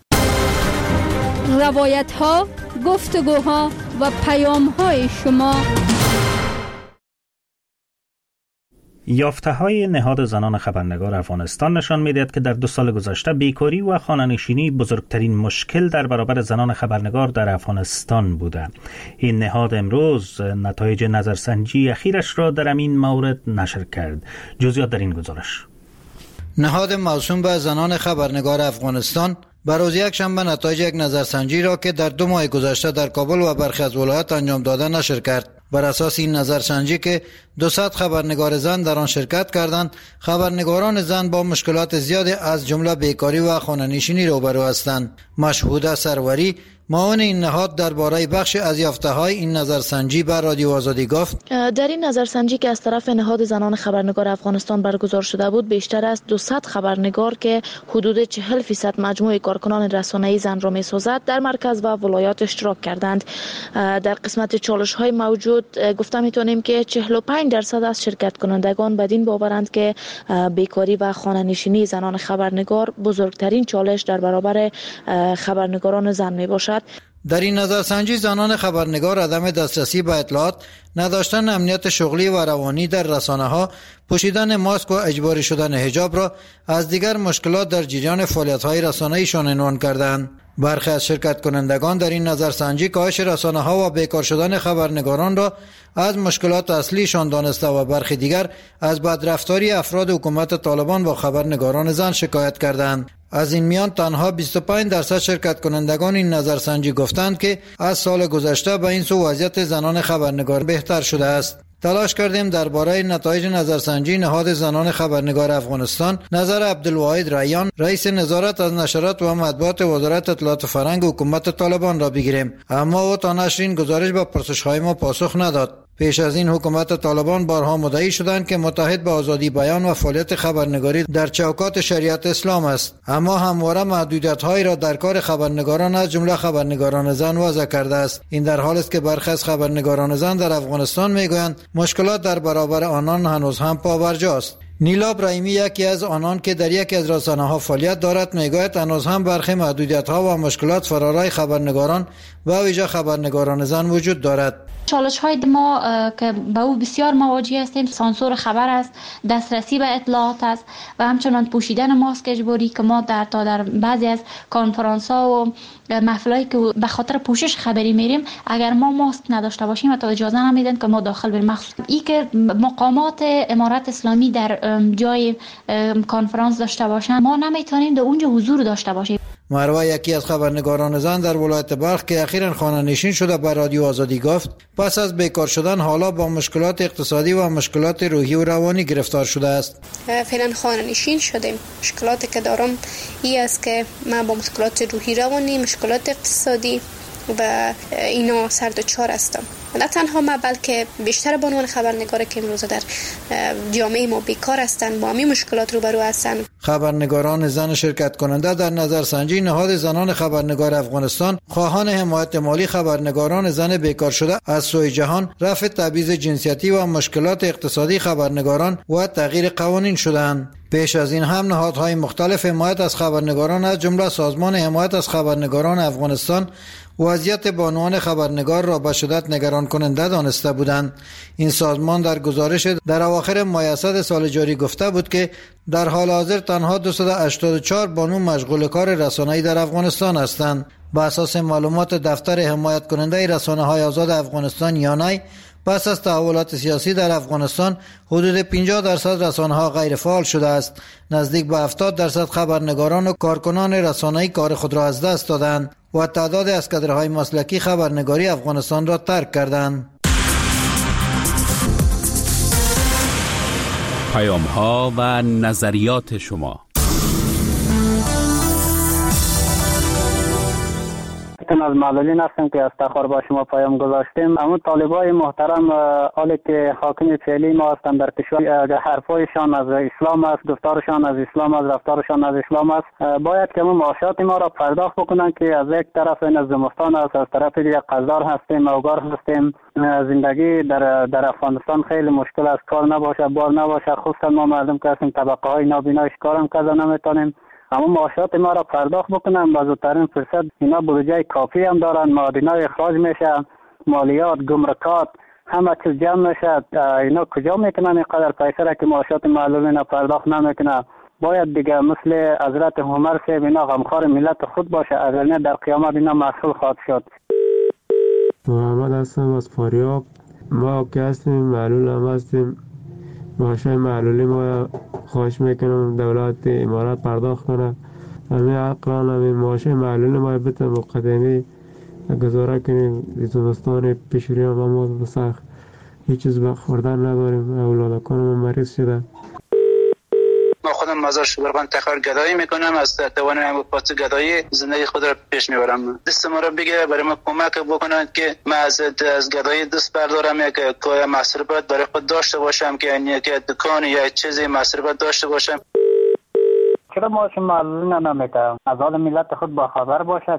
روایت ها، گفتگوها و پیام های شما. یافته های نهاد زنان خبرنگار افغانستان نشان می‌دهد که در دو سال گذشته بیکاری و خانه‌نشینی بزرگترین مشکل در برابر زنان خبرنگار در افغانستان بوده. این نهاد امروز نتایج نظرسنجی اخیرش را در این مورد نشر کرد. جزئیات در این گزارش. نهاد موسوم به زنان خبرنگار افغانستان بر روز یکشنبه نتایج یک نظرسنجی را که در دو ماه گذشته در کابل و برخی از ولایات انجام داده نشر کرد. بر اساس این نظرسنجی که دوصد خبرنگار زن در آن شرکت کردند، خبرنگاران زن با مشکلات زیادی از جمله بیکاری و خانه‌نشینی روبرو هستند. مشهوده سروری، معاون این نهاد، درباره بخش از یافته‌های این نظرسنجی به رادیو آزادی گفت: در این نظرسنجی که از طرف نهاد زنان خبرنگار افغانستان برگزار شده بود، بیشتر از دوصد خبرنگار که حدود چهل فیصد مجموع کارکنان رسانه‌ای زن را می‌سازد در مرکز و ولایات اشتراک کردند. در قسمت چالش‌های موجود گفته می‌تونیم که چهل و پنج درصد از شرکت کنندگان بدین باورند که بیکاری و خانه‌نشینی زنان خبرنگار بزرگترین چالش در برابر خبرنگاران زن میباشد. در این نظرسنجی زنان خبرنگار عدم دسترسی به اطلاعات، نداشتن امنیت شغلی و روانی در رسانه‌ها، پوشیدن ماسک و اجباری شدن حجاب را از دیگر مشکلات در جریان فعالیت‌های رسانه‌ایشان عنوان کردند. برخی از شرکت کنندگان در این نظرسنجی کاهش رسانه‌ها و بیکار شدن خبرنگاران را از مشکلات اصلیشان دانسته و برخی دیگر از بدرفتاری افراد حکومت طالبان با خبرنگاران زن شکایت کردند. از این میان تنها بیست و پنج درصد شرکت کنندگان این نظرسنجی گفتند که از سال گذشته به این سو وضعیت زنان خبرنگار بهتر شده است. تلاش کردیم درباره نتایج نظرسنجی نهاد زنان خبرنگار افغانستان نظر عبدالواحد ریان، رئیس نظارت از نشرات و مطبوعات وزارت اطلاعات فرهنگ حکومت طالبان را بگیریم، اما او تا نشر این گزارش به پرسش‌های ما پاسخ نداد. پیش از این حکومت طالبان بارها مدعی شدند که متحد به آزادی بیان و فعالیت خبرنگاری در چوکات شریعت اسلام است، اما همواره محدودیت‌هایی را در کار خبرنگاران از جمله خبرنگاران زن وضع کرده است. این در حالی است که برخی از خبرنگاران زن در افغانستان میگویند مشکلات در برابر آنان هنوز هم پابرجاست. نیلا ابراهیمی، یکی از آنان که در یکی از رسانه‌ها فعالیت دارد، میگوید هنوز هم برخی محدودیت‌ها و مشکلات فرارای خبرنگاران و ویژه خبرنگاران زن وجود دارد. چالش های ما که با او بسیار مواجه هستیم، سانسور خبر است، دسترسی به اطلاعات است و همچنان پوشیدن ماسک اجباری که ما در تا در بعضی از کنفرانس ها و محفلایی که به خاطر پوشش خبری میریم، اگر ما ماسک نداشته باشیم تا اجازه نمیدن که ما داخل بریم. مخصوص این که مقامات امارت اسلامی در جای کنفرانس داشته باشن، ما نمیتونیم در اونجا حضور داشته باشیم. مروه، یکی از خبرنگاران زن در ولایت بلخ که اخیراً خانه نشین شده، به رادیو آزادی گفت پس از بیکار شدن حالا با مشکلات اقتصادی و مشکلات روحی و روانی گرفتار شده است. فعلا خانه نشین شدیم. مشکلاتی که دارم این است که من با مشکلات روحی روانی، مشکلات اقتصادی و اینا سر دچار هستم. نه تنها ما بلکه بیشتر بانوان خبرنگار که امروز در جامعه ما بیکار هستند با همین مشکلات روبرو هستند. خبرنگاران زن شرکت کننده در نظرسنجی نهاد زنان خبرنگار افغانستان خواهان حمایت مالی خبرنگاران زن بیکار شده از سوی جهان، رفع تبعیض جنسیتی و مشکلات اقتصادی خبرنگاران و تغییر قوانین شدند. پیش از این هم نهادهای مختلف حمایت از خبرنگاران از جمله سازمان حمایت از خبرنگاران افغانستان وضعیت بانوان خبرنگار را به شدت نگران کننده دانسته بودند. این سازمان در گزارش در اواخر ماه اسد سال جاری گفته بود که در حال حاضر تنها دویست و هشتاد و چهار بانو مشغول کار رسانه‌ای در افغانستان هستند. بر اساس معلومات دفتر حمایت کننده رسانه‌های آزاد افغانستان یانای، پس از تحولات سیاسی در افغانستان حدود پنجاه درصد رسانه‌ها غیر فعال شده است. نزدیک به هفتاد درصد خبرنگاران و کارکنان رسانه‌ای کار خود را از دست دادند و تعداد از کادرهای مسلکی خبرنگاری افغانستان را ترک کردند. پیام‌ها و نظریات شما. تن از معلولین هستم که از تخار با شما پیام گذاشتیم. اما طالبای محترم حالی که حاکم فعلی ما هستند در کشور، حرفایشان از اسلام است، گفتارشان از اسلام است، رفتارشان از اسلام است، باید که ما معاشات ما را پرداخت بکنن که از یک طرف این از زمستان است، از طرف دیگه قزدار هستیم، اوگار هستیم. زندگی در در افغانستان خیلی مشکل است، کار نباشه، بار نباشه، خصوصا ما مردم که هستیم طبقه های نابینا کارم کذا نمیتونیم. اما معاشات ما را پرداخت بکنن با زودترین فرصت. اینا بودجه کافی هم دارن، معادن‌ها اخراج میشه، مالیات، گمرکات، همه چیز جمع میشه. اینا کجا میکنن اینقدر پیسه را که معاشات معلولین پرداخت نمیکنه؟ باید دیگه مثل حضرت عمر صاحب اینا غمخوار ملت خود باشه، اگر نه در قیامت اینا مسئول خواهد شد. محمد هستم از فاریاب. ما که هستیم معلول هم هستیم، معاشای معلولی ما خواهش میکنم دولت امارات پرداخت کنه. همین اقران همین معاشای معلولی ما بته مقدمی گزاره کنیم. زمستان پیشوری هم ما بسخت هیچ چیز خوردن نداریم، اولادکان ما مریض شده. ما خودم مزار شبرغان تخار گدایی میکنم، از توان هم پاس گدایی زندگی خود را پیش میبرم. دست ما را بگیره برای ما کمک بکنند که ما از از گدایی دست بردارم، یک کوی مصرفات برای خود داشته باشم، که یعنی یک دکان یا چیزی مصرفات داشته باشم. چرا ما شما معلولین نمیکنم؟ از حال ملت خود با خبر باشد.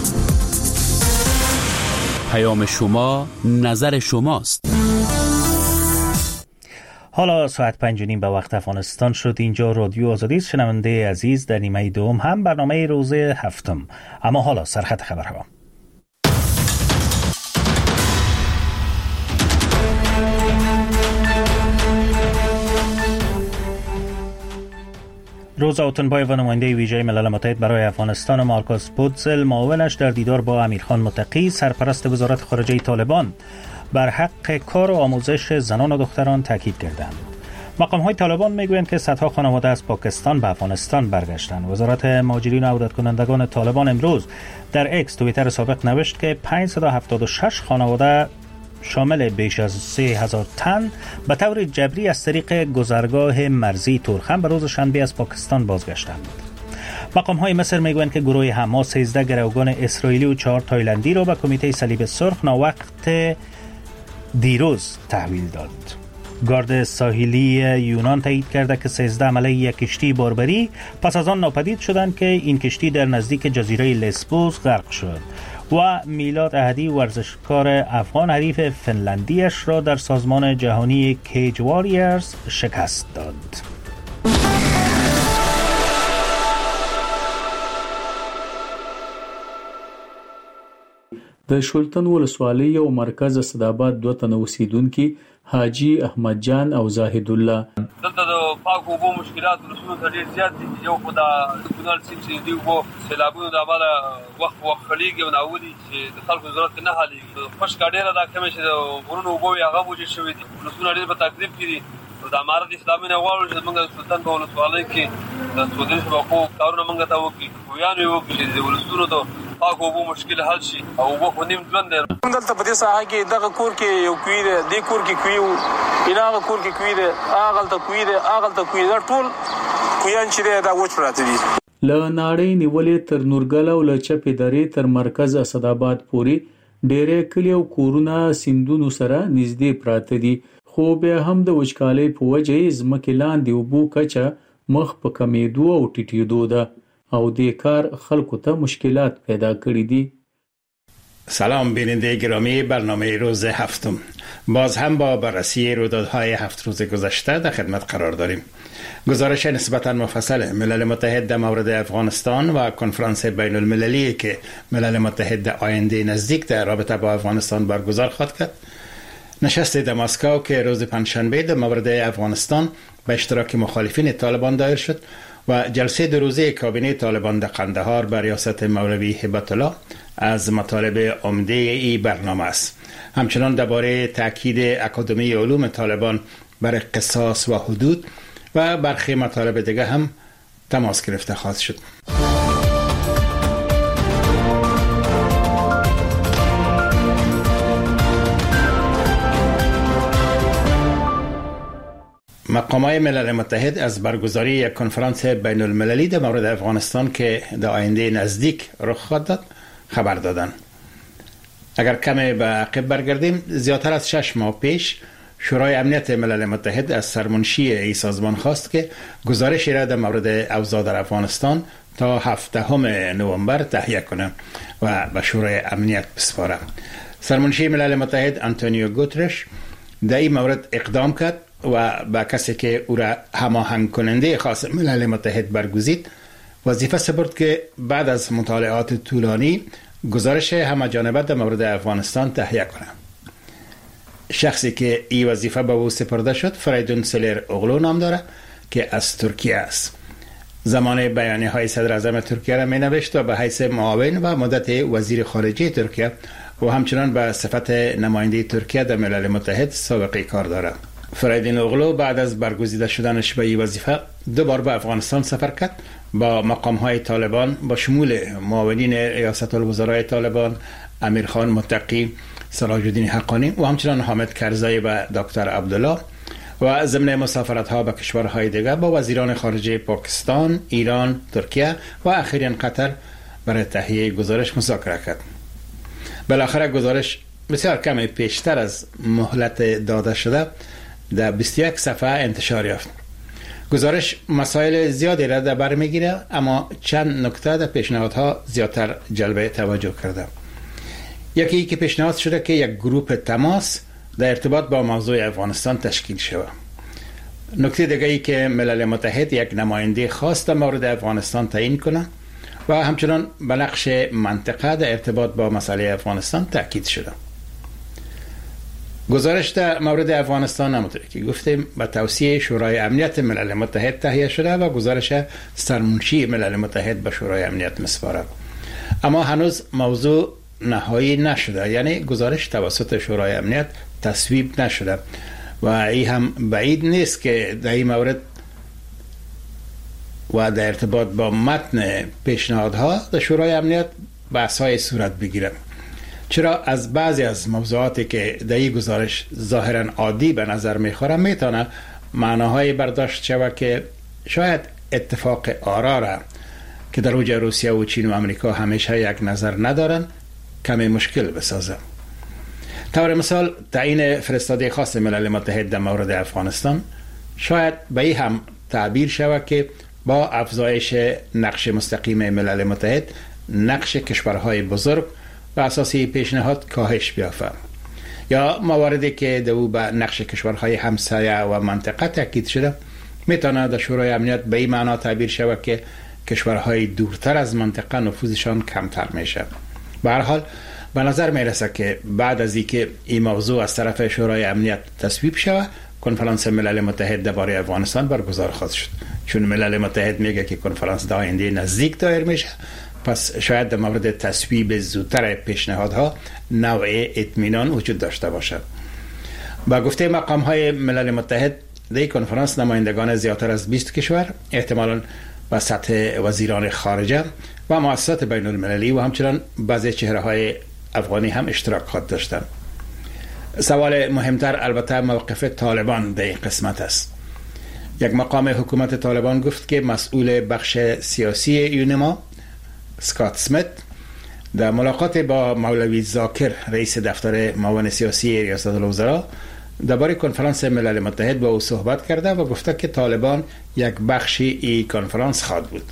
پیام شما نظر شماست. حالا ساعت پنج و نیم به وقت افغانستان شد. اینجا رادیو آزادی است. شنونده عزیز، در نیمه دوم هم برنامه روز هفتم. اما حالا سرخط خبرها. روزا اوتنبایف و نماینده ویژه ملل متحد برای افغانستان مارکوس پوتزل معاونش در دیدار با امیرخان متقی سرپرست وزارت خارجه طالبان بر حق کار و آموزش زنان و دختران تاکید کردند. مقام‌های طالبان میگویند که صدها خانواده از پاکستان به افغانستان برگشتند. وزارت مهاجرین و عودت کنندگان طالبان امروز در اکس توییتر سابق نوشت که پانصد و هفتاد و شش خانواده شامل بیش از سه هزار تن به طور جبری از طریق گذرگاه مرزی تورخم به روز شنبه از پاکستان بازگشتند. مقام های مصر میگویند که گروه حماس سیزده گروگان اسرائیلی و چهار تایلندی را به کمیته صلیب سرخ ناوقت دیروز تحویل داد. گارد ساحلی یونان تایید کرده که سیزده عمله یک کشتی باربری پس از آن ناپدید شدند که این کشتی در نزدیک جزیره لسبوس غرق شد و میلاد احدی ورزشکار افغان حریف فنلندیش را در سازمان جهانی کیج واریرز شکست داد. د شولتن ولسوالۍ او مرکز اسداباد دوه تنه اوسیدونکي حاجی احمد جان او زاهد الله دلته د پاکو اوبو مشکلات رسونو ته ډېر زیات دي. یو خو د کونړ سیند چې دی اوبو سیلابونو د امله وخت وخت خلیږي او ناولي چې د خلکو ضرورت نه حلېږي. خشکه ډېره دا کمه چې د غرونو اوبه وي هغه موجود شوي دي. رسونه ډېر په تکلیف کې دي. د امارت اسلامي نه غواړو چې موږ د سلطان په ولسوالۍ کې د سودري شبکو کارونه موږ ته وکړي، ویان یې وکړي چې د ولسونو ته پاکو اوبو مشکل حل شي او اوبه خو نیم ژوند دی. دلته په دې ساحه کې دغه کور کې یو کوی دی، دې کور کې کوی و، هغه کور کې کوی دی، هغه ته کوی دی، هغه ته کوی دی، ټول کویان چې دی دا وچ پراته دي. له ناړۍ نیولې تر نورګل او له چپې درې تر مرکز اسداباد پورې ډېرې کلي او کورونه سیندونو سره نږدې پراته دي، خو بیا هم د وچکالۍ په وجه یې ځمکې لاندې اوبو کچه مخ په کمیدو او ټیټېدو ده او دې کار خلکو ته مشکلات پیدا کړي دي. سلام بیننده گرامی برنامه روز هفتم. باز هم با بررسی رویدادهای هفت روز گذشته در خدمت قرار داریم. گزارش نسبتا مفصل ملل متحد در مورد افغانستان و کنفرانس بین المللی که ملل متحد در آینده نزدیک در رابطه با افغانستان برگزار خواهد کرد. نشست در مسکو که روز پنجشنبه در مورد افغانستان به اشتراک مخالفین طالبان دایر شد و جلسه دو روزه کابینه طالبان در قندهار به ریاست مولوی هبت الله از مطالب عمده ای برنامه است. همچنان درباره تاکید اکادمی علوم طالبان بر قصاص و حدود و برخی مطالب دیگه هم تماس گرفته خواهد شد. مقامات ملل متحد از برگزاری یک کنفرانس بین المللی در مورد افغانستان که در آینده نزدیک رخ خواهد داد خبر دادن. اگر کمی به عقب برگردیم، زیادتر از شش ماه پیش شورای امنیت ملل متحد از سرمنشی این سازمان خواست که گزارشی را در مورد اوضاع در افغانستان تا هفدهم نوامبر تهیه کنه و به شورای امنیت بسپاره. سرمنشی ملل متحد آنتونیو گوترش در این مورد اقدام کرد و با کسی که او را هماهنگ کننده خاص ملل متحد برگزید وظیفه سپرد که بعد از مطالعات طولانی گزارش همه جانبه در مورد افغانستان تهیه کنه. شخصی که این وظیفه به او سپرده شد فریدون سلر اغلو نام داره که از ترکیه است. زمان بیانیه های صدر اعظم ترکیه را می نوشت و به حیث معاون و مدت وزیر خارجه ترکیه و همچنان به صفت نماینده ترکیه در ملل متحد سابقه کار داره. فریدون اغلو بعد از برگزیده شدنش به این وظیفه دو بار به افغانستان سفر کرد با مقام های طالبان با شمول معاونین ریاست الوزرای طالبان امیرخان متقی، صلاح الدین حقانی و همچنان حامد کرزی و دکتر عبدالله و ضمن مسافرت ها به کشورهای دیگر با وزیران خارجه پاکستان، ایران، ترکیه و اخیراً قطر برای تهیه گزارش مذاکره کرد. بالاخره گزارش بسیار کمی پیشتر از مهلت داده شده در بیست و یک صفحه انتشار یافت. گزارش مسائل زیادی را در بر میگیره، اما چند نکته در پیشنهادها زیادتر جلب توجه کرده. یکی ای که پیشنهاد شده که یک گروه تماس در ارتباط با موضوع افغانستان تشکیل شود. نکته دیگه ای که ملل متحد یک نماینده خاص در مورد افغانستان تعیین کنه و همچنان به نقش منطقه در ارتباط با مسئله افغانستان تاکید شده. گزارش در مورد افغانستان همونطور که گفتیم به توصیه شورای امنیت ملل متحد تهیه شده و گزارش سرمنشی ملل متحد به شورای امنیت مسپاره. اما هنوز موضوع نهایی نشده، یعنی گزارش توسط شورای امنیت تصویب نشده و این هم بعید نیست که در این مورد و در ارتباط با متن پیشنهادها در شورای امنیت بحث‌های صورت بگیره. چرا از بعضی از موضوعاتی که در این گزارش ظاهراً عادی به نظر میخوره میتونه معناهای برداشت شود که شاید اتفاق آرا را که در اوج روسیه و چین و امریکا همیشه یک نظر ندارن کمی مشکل بسازه. طور مثال تعیین فرستاده خاص ملل متحد در مورد افغانستان شاید به این هم تعبیر شود که با افزایش نقش مستقیم ملل متحد نقش کشورهای بزرگ و اساسی پیشنهاد کاهش بیافته، یا مواردی که در او به نقش کشورهای همسایه و منطقه تاکید شده میتونه در شورای امنیت به این معنا تعبیر شود که کشورهای دورتر از منطقه نفوذشان کمتر میشه. به هر حال به نظر میرسه که بعد از اینکه این موضوع از طرف شورای امنیت تصویب شود کنفرانس ملل متحد درباره افغانستان برگزار خواهد شد. چون ملل متحد میگه که کنفرانس در آینده نزدیک دایر میشه، پس شاید در مورد تصویب زودتر پیشنهادها نوع اطمینان وجود داشته باشد. با گفته مقام های ملل متحد در کنفرانس نمایندگان زیادتر از بیست کشور احتمالاً با سطح وزیران خارجه و مؤسسات بین المللی و همچنان بعضی چهره های افغانی هم اشتراک خواهد داشتند. سوال مهمتر البته موقف طالبان در این قسمت است. یک مقام حکومت طالبان گفت که مسئول بخش سیاسی یونما اسکات اسمیت در ملاقات با مولوی زاکر رئیس دفتر معاون سیاسی ریاست الوزراء درباره کنفرانس ملل متحد با او صحبت کرده و گفته که طالبان یک بخشی این کنفرانس خواهد بود.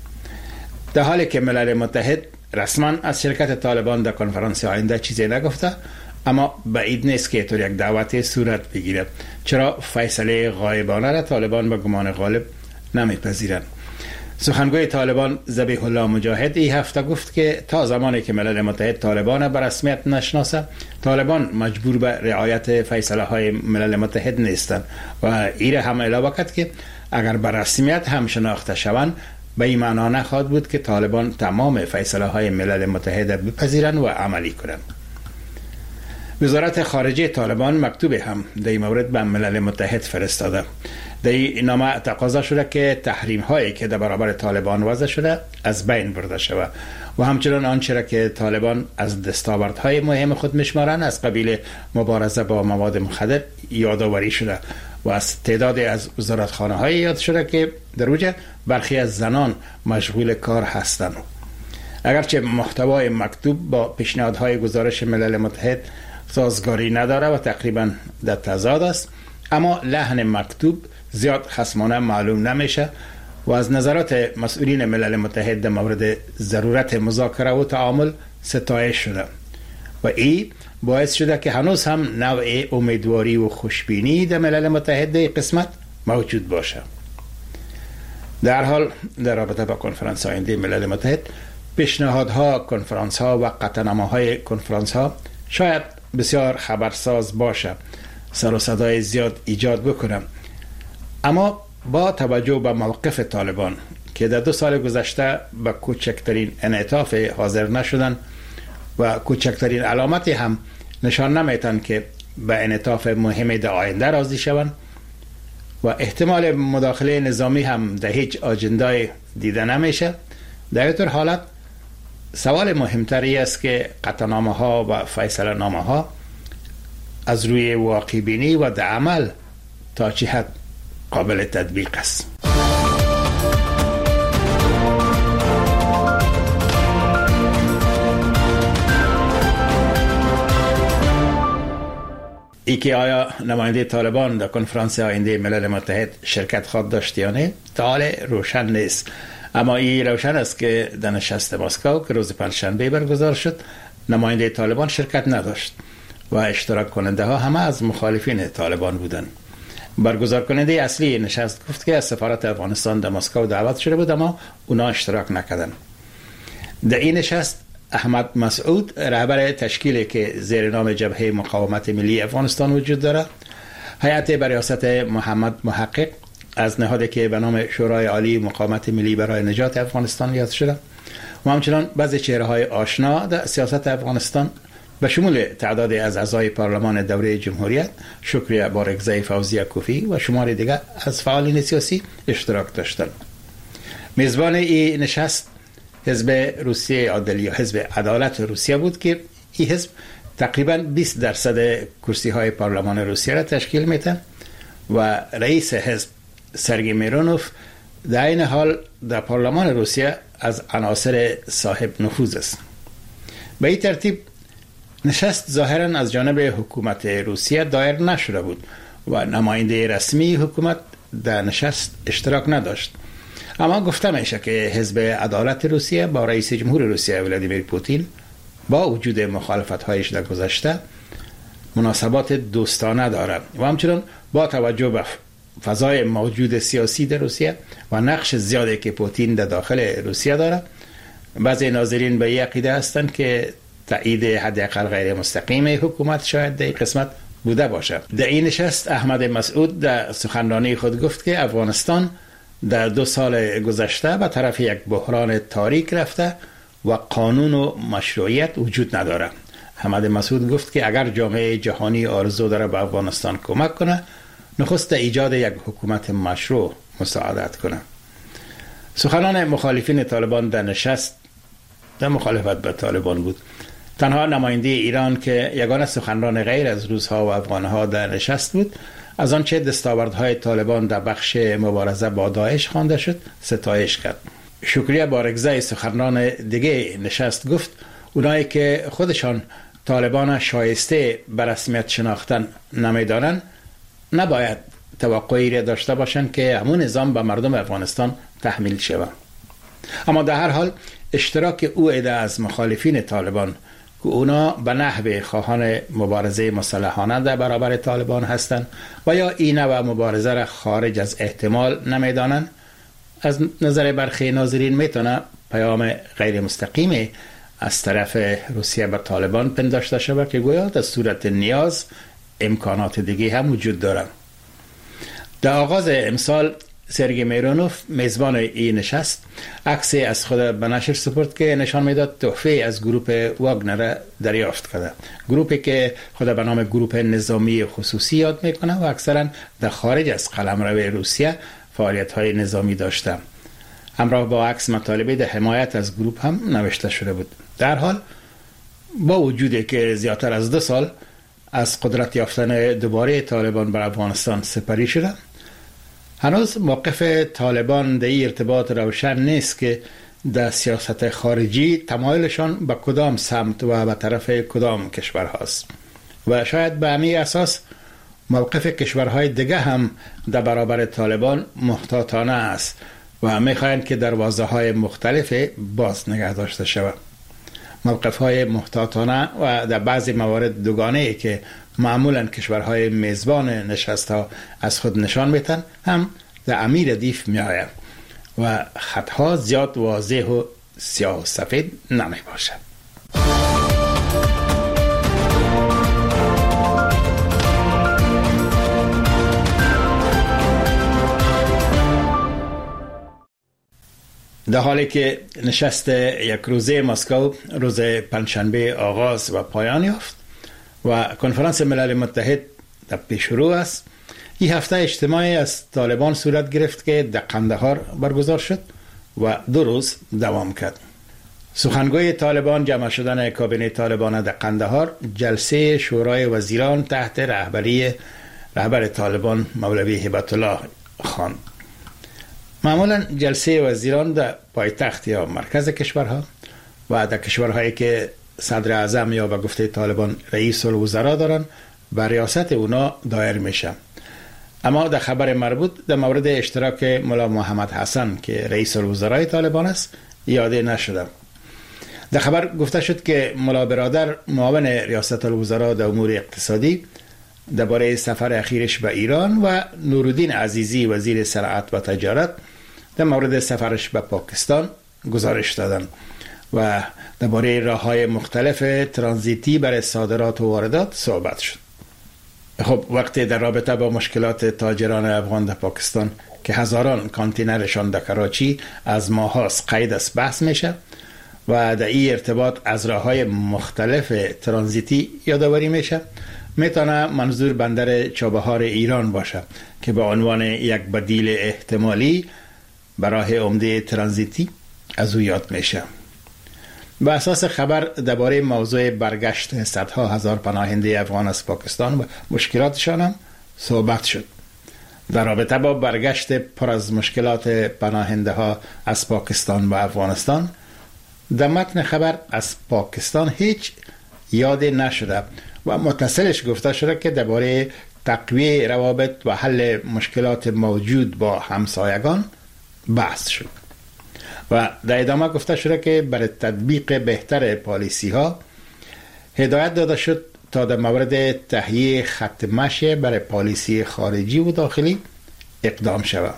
در حالی که ملل متحد رسما از شرکت طالبان در کنفرانس آینده چیزی نگفته، اما بعید نیست که طور یک دعوت صورت بگیره، چرا فیصله غایبانه را طالبان به گمان غالب نمیپذیرند. سخنگوی طالبان ذبیح الله مجاهد این هفته گفت که تا زمانی که ملل متحد طالبان به رسمیت نشناسه، طالبان مجبور به رعایت فیصله های ملل متحد نیستند و این هم علاوه کرد که اگر به رسمیت هم شناخته شوند به این معنا نخواهد بود که طالبان تمام فیصله های ملل متحد بپذیرند و عملی کنند. وزارت خارجه طالبان مکتوب هم در این مورد به ملل متحد فرستاده. در این نامه تقاضا شده که تحریم هایی که در برابر طالبان وضع شده از بین برده شود و همچنان آنچه را که طالبان از دستاوردهای مهم خود میشمارند از قبیل مبارزه با مواد مخدر یادآوری شده و از تعدادی از وزارتخانه های یاد شده که در اوج برخی از زنان مشغول کار هستند. اگرچه محتوای مکتوب با پیشنهادهای گزارش ملل متحد سازگاری نداره و تقریبا در تضاد است، اما لحن مکتوب زیاد خصمانه معلوم نمیشه و از نظرات مسئولین ملل متحد در مورد ضرورت مذاکره و تعامل ستایش شده و این باعث شده که هنوز هم نوع امیدواری و خوشبینی در ملل متحد قسمت موجود باشه. در حال در رابطه با کنفرانس آینده ملل متحد، پیشنهادها، کنفرانس ها و قطعنامه‌های کنفرانس ها شاید بسیار خبرساز باشه، سر و صدای زیاد ایجاد بکنه، اما با توجه به موقف طالبان که در دو سال گذشته به کوچکترین انعطاف حاضر نشدن و کوچکترین علامتی هم نشان نمیتن که به انعطاف مهمی در آینده راضی شوند و احتمال مداخله نظامی هم در هیچ آجندای دیده نمیشه، در این حالت سوال مهمتری است که قطعنامه ها و فیصله نامه ها از روی واقع بینی و در عمل تا چه حد قابل تطبیق است. ای که آیا نماینده طالبان در کنفرانس آینده ملل متحد شرکت خواهد داشت یا نه تا حال روشن نیست، اما این روشن است که در نشست مسکو که روز پنجشنبه برگزار شد نماینده طالبان شرکت نداشت و اشتراک کننده ها همه از مخالفین طالبان بودند. برگزار کننده اصلی نشست گفت که از سفارت افغانستان در مسکو دعوت شده بود اما اونا اشتراک نکردند. در این نشست احمد مسعود، رهبر تشکیلی که زیر نام جبهه مقاومت ملی افغانستان وجود دارد، هیئت بریاست محمد محقق از نهادی که به نام شورای عالی مقاومت ملی برای نجات افغانستان یاد شده و همچنان بعضی چهره‌های آشنا در سیاست افغانستان به شمول تعدادی از اعضای پارلمان دوره جمهوریت، شکریه بارگزای، فوزیه کوفی و شماری دیگر از فعالین سیاسی اشتراک داشتند. میزبان این نشست حزب روسیه عادل یا حزب عدالت روسیه بود که این حزب تقریبا بیست درصد کرسی های پارلمان روسیه را تشکیل میده و رئیس حزب سرگئی میرونوف در این حال در پارلمان روسیه از عناصر صاحب نفوذ است. به این ترتیب نشست ظاهرا از جانب حکومت روسیه دایر نشده بود و نماینده رسمی حکومت در نشست اشتراک نداشت، اما گفته میشه که حزب عدالت روسیه با رئیس جمهور روسیه ولادیمیر پوتین با وجود مخالفت‌هایش در گذشته مناسبات دوستانه دارد و همچنین با توجه به فضای موجود سیاسی در روسیه و نقش زیادی که پوتین در داخل روسیه دارد، بعضی ناظرین به این عقیده هستند که تایید حداقل غیر مستقیم حکومت شاید در قسمت بوده باشد. در این نشست احمد مسعود در سخنرانی خود گفت که افغانستان در دو سال گذشته به طرف یک بحران تاریک رفته و قانون و مشروعیت وجود نداره. احمد مسعود گفت که اگر جامعه جهانی آرزو داره به افغانستان کمک کنه، نخست ایجاد یک حکومت مشروع مساعدت کنه. سخنان مخالفین طالبان در نشست در مخالفت به طالبان بود. تنها نماینده ایران که یگانه سخنران غیر از روس‌ها و افغان‌ها در نشست بود، از آنچه دستاوردهای طالبان در بخش مبارزه با داعش خوانده شد ستایش کرد. شکریه بارگزای سخنران دیگه نشست گفت اونایی که خودشان طالبان شایسته به رسمیت شناختن نمیدانند نباید توقعی را داشته باشند که همون نظام به مردم افغانستان تحمیل شود. اما در هر حال اشتراک او عده از مخالفین طالبان که اونا به نحو خواهان مبارزه مسلحانه در برابر طالبان هستند و یا این نوع مبارزه را خارج از احتمال نمیدانند، از نظر برخی ناظرین میتونه پیام غیر مستقیم از طرف روسیه به طالبان پنداشته شود که گویا در صورت نیاز امکانات دیگه هم وجود دارند. در آغاز امسال سرگئی میرونوف میزبان این نشست عکسی از خود به نشر سپرد که نشان میداد تحفه از گروه واگنر دریافت کرده، گروهی که خود به نام گروه نظامی خصوصی یاد میکنه و اکثرا در خارج از قلمرو روسیه فعالیت های نظامی داشته. همراه با عکس مطالبی در حمایت از گروه هم نوشته شده بود. در حال با وجودی که زیادتر از دو سال از قدرت یافتن دوباره طالبان بر افغانستان سپری شده، هنوز موقف طالبان در این ارتباط روشن نیست که در سیاست خارجی تمایلشان به کدام سمت و به طرف کدام کشور هاست و شاید به همین اساس موقف کشورهای دیگه هم در برابر طالبان محتاطانه است و میخواهند که دروازه های مختلف باز نگه داشته شود. موقف های محتاطانه و در بعضی موارد دوگانه که معمولا کشورهای میزبان نشست ها از خود نشان میتن هم در امیر ردیف می آید و خطها زیاد واضح و سیاه و سفید نمی باشد. در حالی که نشست یک روزه مسکو روز پنجشنبه آغاز و پایان یافت و کنفرانس ملل متحد در پیش رو است، این هفته اجتماعی از طالبان صورت گرفت که در قندهار برگزار شد و دو روز دوام کرد. سخنگوی طالبان جمع شدن کابینه طالبان در قندهار جلسه شورای وزیران تحت رهبری رهبر طالبان مولوی هبت الله خان. معمولا جلسه وزیران در پایتخت یا مرکز کشورها و در کشورهایی که صدر اعظم یا به گفته طالبان رئیس الوزراء دارن و ریاست اونا دایر میشه. اما در خبر مربوط در مورد اشتراک ملا محمد حسن که رئیس الوزراء طالبان است یاده نشده. در خبر گفته شد که ملا برادر معاون ریاست الوزراء در امور اقتصادی درباره سفر اخیرش به ایران و نورالدین عزیزی وزیر صنعت و تجارت در مورد سفرش به پاکستان گزارش دادند و درباره راه‌های مختلف ترانزیتی برای صادرات و واردات صحبت شد. خب وقتی در رابطه با مشکلات تاجران افغان در پاکستان که هزاران کانتینرشان در کراچی از ماهاست قید است بحث میشه و در این ارتباط از راه‌های مختلف ترانزیتی یادآوری میشه، میتونه منظور بندر چابهار ایران باشه که به عنوان یک بدیل احتمالی برای عمده ترانزیتی از او یاد میشه. به اساس خبر درباره موضوع برگشت صدها هزار پناهنده افغان از پاکستان و مشکلاتشان هم صحبت شد. در رابطه با برگشت پر از مشکلات پناهنده ها از پاکستان و افغانستان در متن خبر از پاکستان هیچ یاد نشده و متصلش گفته شده که درباره تقویه روابط و حل مشکلات موجود با همسایگان بحث شد و در ادامه گفته شده که برای تطبیق بهتر پالیسی ها هدایت داده شد تا در مورد تهیه خط مشی برای پالیسی خارجی و داخلی اقدام شود.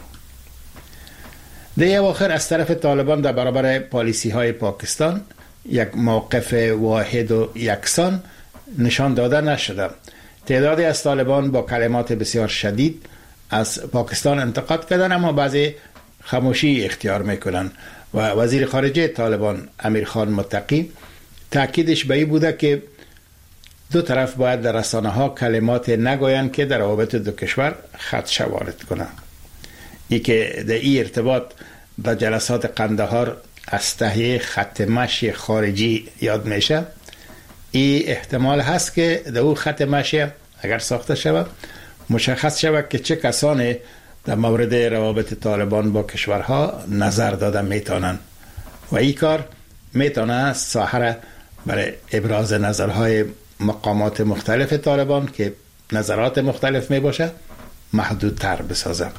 در اواخر از طرف طالبان در برابر پالیسی های پاکستان یک موقف واحد و یکسان نشان داده نشده. تعدادی از طالبان با کلمات بسیار شدید از پاکستان انتقاد کردن، اما بعضی خاموشی اختیار میکنن و وزیر خارجه طالبان امیر خان متقی تاکیدش به این بوده که دو طرف باید در رسانه ها کلمات نگویند که در روابط دو کشور خدشه وارد کنند. ای که در این ارتباط در جلسات قندهار از تهیه خط مشی خارجی یاد میشه، این احتمال هست که در او خط مشی اگر ساخته شود مشخص شود که چه کسانی در مورد روابط طالبان با کشورها نظر داده میتونن و این کار میتونه ساحه برای ابراز نظرهای مقامات مختلف طالبان که نظرات مختلف می باشه محدودتر بسازه.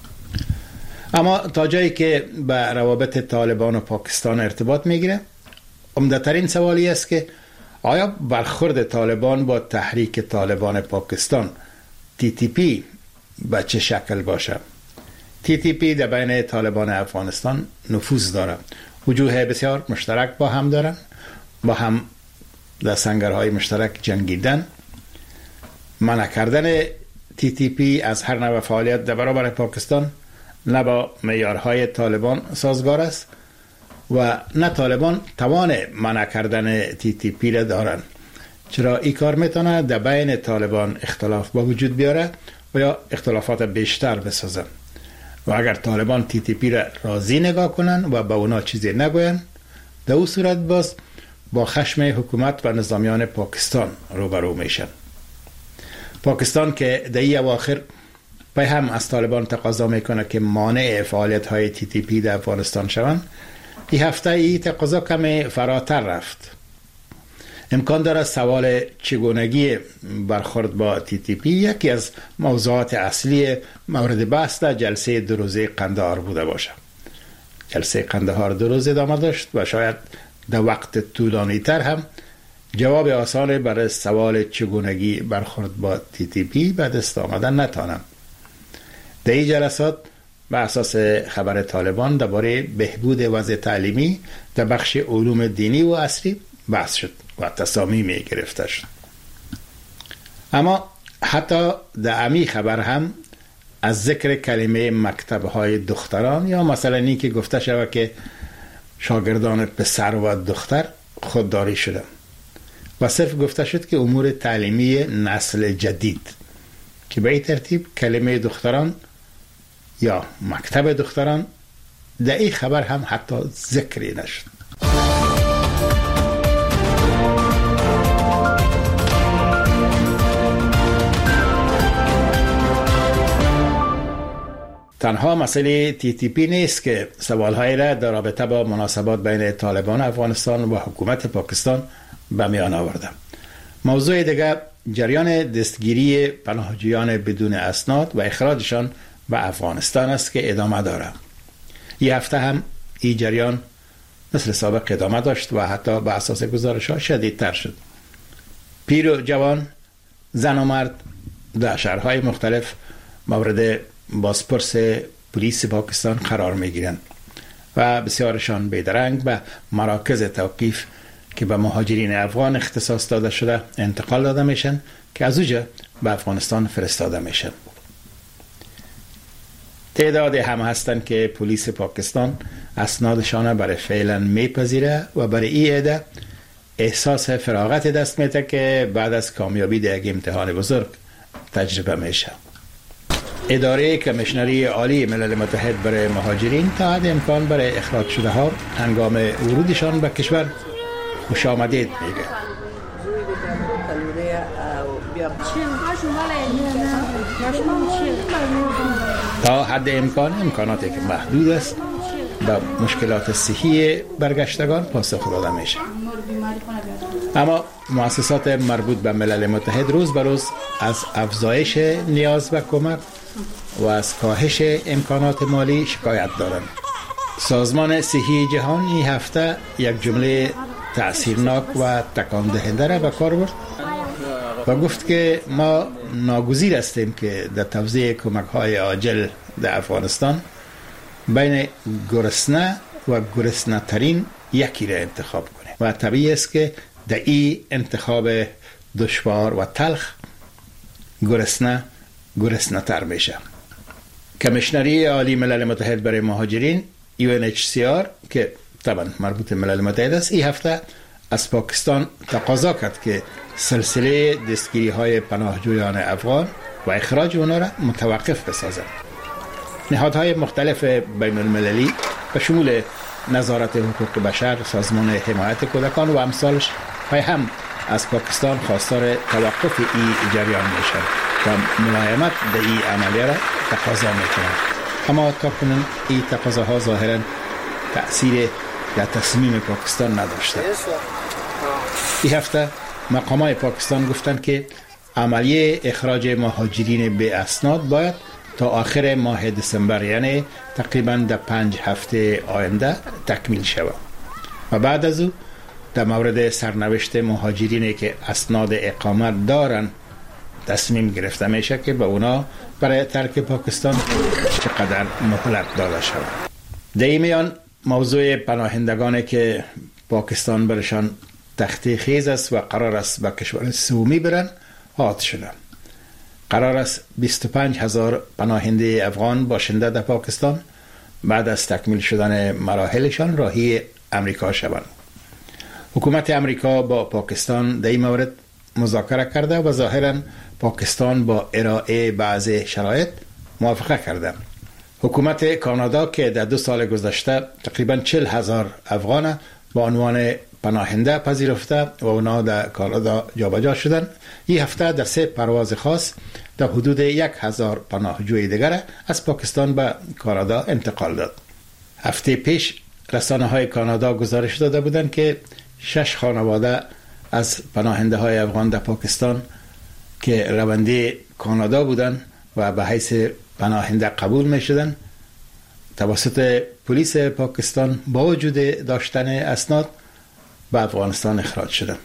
اما تا جایی که به روابط طالبان و پاکستان ارتباط میگیره، عمده‌ترین سوالی است که آیا برخورد طالبان با تحریک طالبان پاکستان تی تی پی به چه شکل باشه؟ تی تی پی در بین طالبان افغانستان نفوذ داره، وجوه بسیار مشترک با هم دارن، با هم در سنگرهای مشترک جنگیدن. منع کردن تی تی پی از هر نوع فعالیت در برابر پاکستان نه با معیارهای طالبان سازگار است و نه طالبان توان منع کردن تی تی پی را دارن، چرا این کار میتونه در بین طالبان اختلاف با وجود بیاره و یا اختلافات بیشتر بسازه و اگر طالبان تی تی پی را راضی نگاه کنن و به اونا چیزی نگوین، در اون صورت باز با خشم حکومت و نظامیان پاکستان روبرو میشن. پاکستان که در این اواخر پای هم از طالبان تقاضا میکنه که مانع فعالیت های تی تی پی در افغانستان شوند، این هفته این تقاضا کمی فراتر رفت. امکان دارد سوال چگونگی برخورد با تی تی پی یکی از موضوعات اصلی مورد بحث در جلسه دو روزه قندهار بوده باشد. جلسه قندهار دو روزه ادامه داشت و شاید در وقت طولانی تر هم جواب آسان برای سوال چگونگی برخورد با تی تی پی به دست آمدن نتانم. در این جلسات به اساس خبر طالبان درباره بهبود وضع تعلیمی در بخش علوم دینی و عصری بحث شد و تصامیم گرفته شد. اما حتی در امی خبر هم از ذکر کلمه مکتب‌های دختران یا مثلا این که گفته شود که شاگردان پسر و دختر خودداری شدن و صرف گفته شد که امور تعلیمی نسل جدید که به این ترتیب کلمه دختران یا مکتب دختران در این خبر هم حتی ذکری نشد. تنها مسئله تی تی پی نیست که سوالهایی را در رابطه با مناسبات بین طالبان افغانستان و حکومت پاکستان به میان آورده. موضوع دیگر جریان دستگیری پناهجویان بدون اسناد و اخراجشان به افغانستان است که ادامه دارد. این هفته هم این جریان مثل سابق ادامه داشت و حتی به اساس گزارش‌ها شدیدتر شد. پیر و جوان، زن و مرد در شهرهای مختلف مورد بازپرس پلیس پاکستان قرار میگیرند و بسیارشان بیدرنگ به مراکز توقیف که به مهاجرین افغان اختصاص داده شده انتقال داده میشن که از اونجا به افغانستان فرستاده میشن. تعداد هم هستند که پلیس پاکستان اسنادشان برای فعلا میپذیره و برای این عده احساس فراغت دست میده که بعد از کامیابی در یک امتحان بزرگ تجربه میشه. اداره کمیشنری عالی ملل متحد برای مهاجرین تا حد امکان برای اخراج شده ها هنگام ورودشان به کشور خوش آمدید میگه. تا حد امکان امکاناتی که محدود است به مشکلات صحی برگشتگان پاسخ داده میشه. اما مؤسسات مربوط به ملل متحد روز به روز از افزایش نیاز به کمک و از کاهش امکانات مالی شکایت دارند. سازمان صحی جهان این هفته یک جمله تأثیرناک و تکان دهنده را به کار برد و گفت که ما ناگزیر هستیم که در توزیع کمک های عاجل در افغانستان بین گرسنه و گرسنه ترین یکی را انتخاب کنیم و طبیعی است که در این انتخاب دشوار و تلخ گرسنه گرسنه تر میشه. کمیشنری عالی ملل متحد برای مهاجرین یو ان اچ سی آر که طبعا مربوط ملل متحد است این هفته از پاکستان تقاضا کرد که سلسله دستگیری های پناهجویان افغان و اخراج اونا را متوقف بسازند. نهادهای مختلف بین المللی به شمول نظارت حقوق بشر، سازمان حمایت کودکان و امثالش های هم از پاکستان خواستار توقف این جریان میشن و ملایمت به این عملیه را تقاضا میکنند. اما تا کنون این تقاضاها ظاهرا تأثیر در تصمیم پاکستان نداشته. این هفته مقامات پاکستان گفتند که عملیه اخراج مهاجرین به اسناد باید تا آخر ماه دسامبر یعنی تقریبا در پنج هفته آینده تکمیل شود و بعد از او در مورد سرنوشت مهاجرینی که اسناد اقامت دارن تصمیم گرفته میشه که به اونا برای ترک پاکستان چقدر مهلت داده شود. در این میان موضوع پناهندگانی که پاکستان برشان تختی خیز است و قرار است به کشور سومی برن حاد شده. قرار است بیست و پنج هزار پناهنده افغان باشنده در پاکستان بعد از تکمیل شدن مراحلشان راهی امریکا شوند. حکومت امریکا با پاکستان در این مورد مذاکره کرده و ظاهراً پاکستان با ارائه بعض شرایط موافقه کرده. حکومت کانادا که در دو سال گذشته تقریباً چهل هزار افغان با عنوان پناهنده پذیرفته و اونا در کانادا جابجا شدن، این هفته در سه پرواز خاص در حدود یک هزار پناهجوی دیگر از پاکستان به کانادا انتقال داد. هفته پیش رسانه های کانادا گزارش داده بودند که شش خانواده از پناهنده های افغان در پاکستان که رونده کانادا بودند و به حیث پناهنده قبول می شدن توسط پلیس پاکستان با وجود داشتن اسناد به افغانستان اخراج شدند.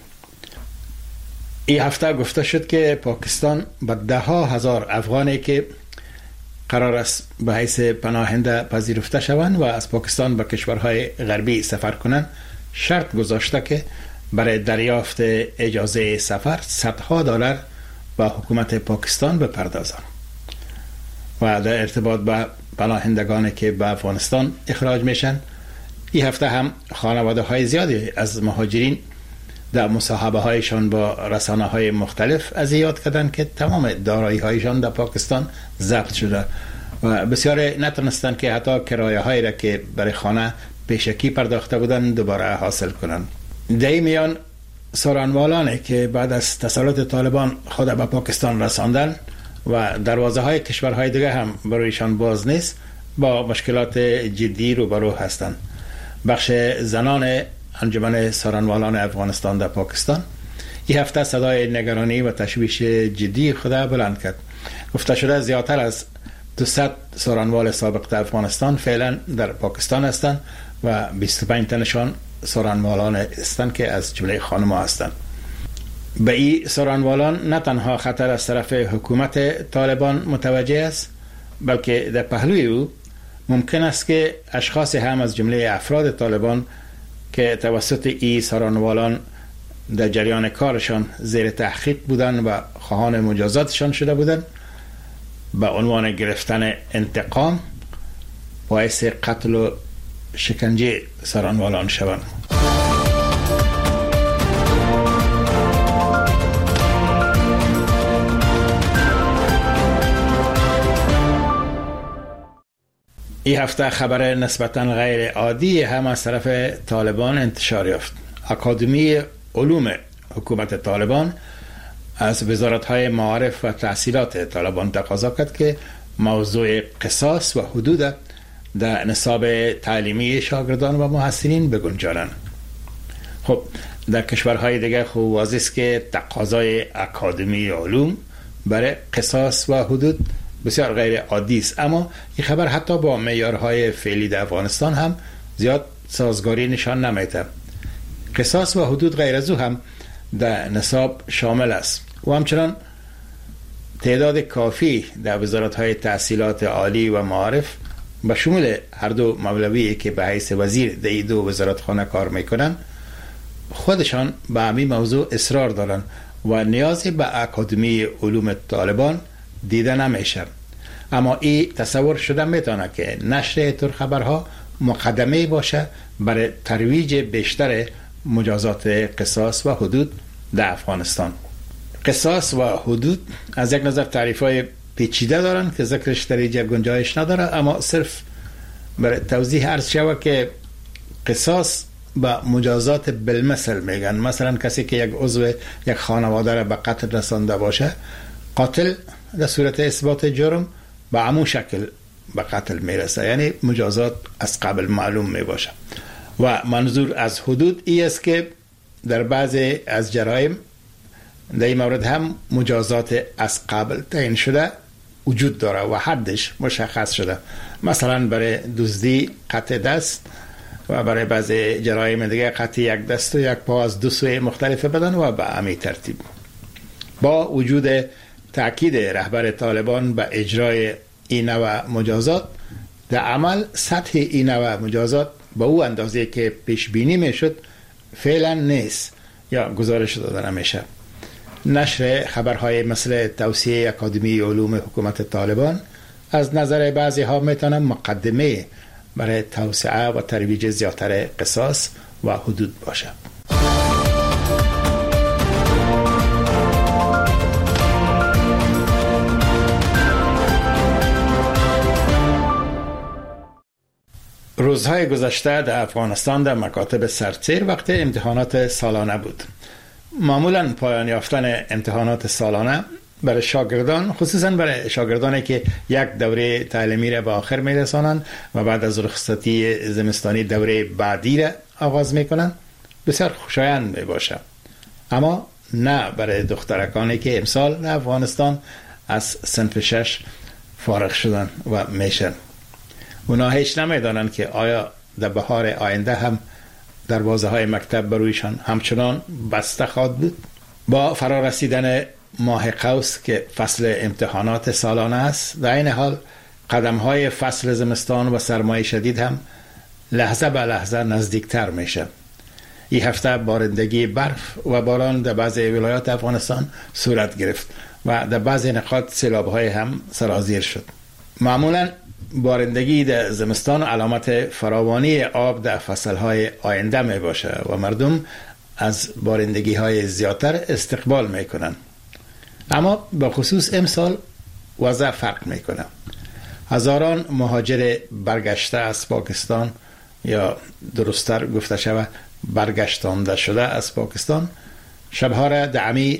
این هفته گفته شد که پاکستان به ده ها هزار افغانی که قرار است به حیث پناهنده پذیرفته شوند و از پاکستان به کشورهای غربی سفر کنند شرط گذاشته که برای دریافت اجازه سفر صدها دلار به حکومت پاکستان بپردازند و در ارتباط با پناهندگانی که به افغانستان اخراج میشن این هفته هم خانواده های زیادی از مهاجرین در مصاحبه هایشان با رسانه های مختلف از یاد کردن که تمام دارایی هایشان در پاکستان ضبط شده و بسیار نتونستن که حتی کرایه هایی را که برای خانه پیشکی پرداخته بودن دوباره حاصل کنن. در این میان سارنوالانی که بعد از تسلط طالبان خود به پاکستان رساندن و دروازه های کشورهای دیگه هم برایشان باز نیست با مشکلات جدی روبرو هستند. بخش زنان انجمن سارنوالان افغانستان در پاکستان این هفته صدای نگرانی و تشویش جدی خود بلند کرد. گفته شده زیادتر از دویست سارنوال سابق در افغانستان فعلا در پاکستان هستند و بیست و پنج تنشان سارنوالان هستند که از جمله خانم‌ها هستند. به این سارنوالان نه تنها خطر از طرف حکومت طالبان متوجه است بلکه در پهلوی او ممکن است که اشخاص هم از جمله افراد طالبان که توسط این سارنوالان در جریان کارشان زیر تحقیق بودند و خواهان مجازاتشان شده بودند به عنوان گرفتن انتقام باعث قتل و شکنجه سارنوالان شوند. این هفته خبر نسبتاً غیر عادی هم از طرف طالبان انتشار یافت. اکادمی علوم حکومت طالبان از وزارت‌های معارف و تحصیلات طالبان تقاضا کرد که موضوع قصاص و حدود در نصاب تعلیمی شاگردان و محصلین بگنجانند. خب در کشورهای دیگه خوب واضح است که تقاضای اکادمی علوم برای قصاص و حدود بسیار غیر عادی است، اما این خبر حتی با معیارهای فعلی در افغانستان هم زیاد سازگاری نشان نمیده. قصاص و حدود غیر از او هم در نصاب شامل است و همچنان تعداد کافی در وزارت‌های تحصیلات عالی و معارف به شمول هر دو مولوی که به حیث وزیر در این دو وزارتخانه کار میکنن خودشان به همین موضوع اصرار دارن و نیازی به اکادمی علوم طالبان دیده نمیشه. اما این تصور شده میتونه که نشر اینطور خبرها مقدمه باشه برای ترویج بیشتر مجازات قصاص و حدود در افغانستان. قصاص و حدود از یک نظر تعریف‌های پیچیده دارن که ذکرش در اینجا گنجایش نداره، اما صرف برای توضیح عرض شود که قصاص با مجازات بالمثل میگن. مثلا کسی که یک عضو یک خانواده را به قتل رسانده باشه، قاتل در صورت اثبات جرم به همون شکل به قتل میرسه، یعنی مجازات از قبل معلوم میباشه. و منظور از حدود ای است که در بعضی از جرایم در این مورد هم مجازات از قبل تعیین شده وجود داره و حدش مشخص شده. مثلا برای دزدی قطع دست و برای بعضی جرایم دیگه قطع یک دست و یک پا از دو سوی مختلف بدن و به همین ترتیب. با وجود تأکید رهبر طالبان به اجرای این نوع مجازات، در عمل سطح این نوع مجازات با او اندازه که پیش بینی میشد فعلا نیست یا گزارش داده نمیشه. نشر خبرهای مثل توصیه اکادمی علوم حکومت طالبان از نظر بعضی ها میتونه مقدمه برای توسعه و ترویج زیادتر قصاص و حدود باشه. روزهای گذشته در افغانستان در مکاتب سرتیر وقت امتحانات سالانه بود. معمولا پایان یافتن امتحانات سالانه برای شاگردان، خصوصا برای شاگردانی که یک دوره تعلیمی را به آخر میرسانند و بعد از رخصتی زمستانی دوره بعدی را آغاز میکنند، بسیار خوشایند می باشه. اما نه برای دخترکانی که امسال در افغانستان از صنف شش فارغ شدن و میشن. اونا هیچ نمیدانن که آیا در بهار آینده هم دروازه های مکتب برویشان همچنان بسته خواهد بود. با فرا رسیدن ماه قوس که فصل امتحانات سالانه است، در این حال قدم های فصل زمستان و سرمای شدید هم لحظه به لحظه نزدیکتر میشه. این هفته بارندگی برف و باران در بعضی ولایات افغانستان صورت گرفت و در بعضی نقاط سیلاب‌های هم سرازیر شد. معمولا بارندگی در زمستان علامت فراوانی آب در فصل‌های آینده می باشه و مردم از بارندگی‌های زیادتر استقبال میکنن. اما به خصوص امسال وضع فرق میکنه. هزاران مهاجر برگشته از پاکستان، یا درست‌تر گفته شود برگشتانده شده از پاکستان، شبها را دعمی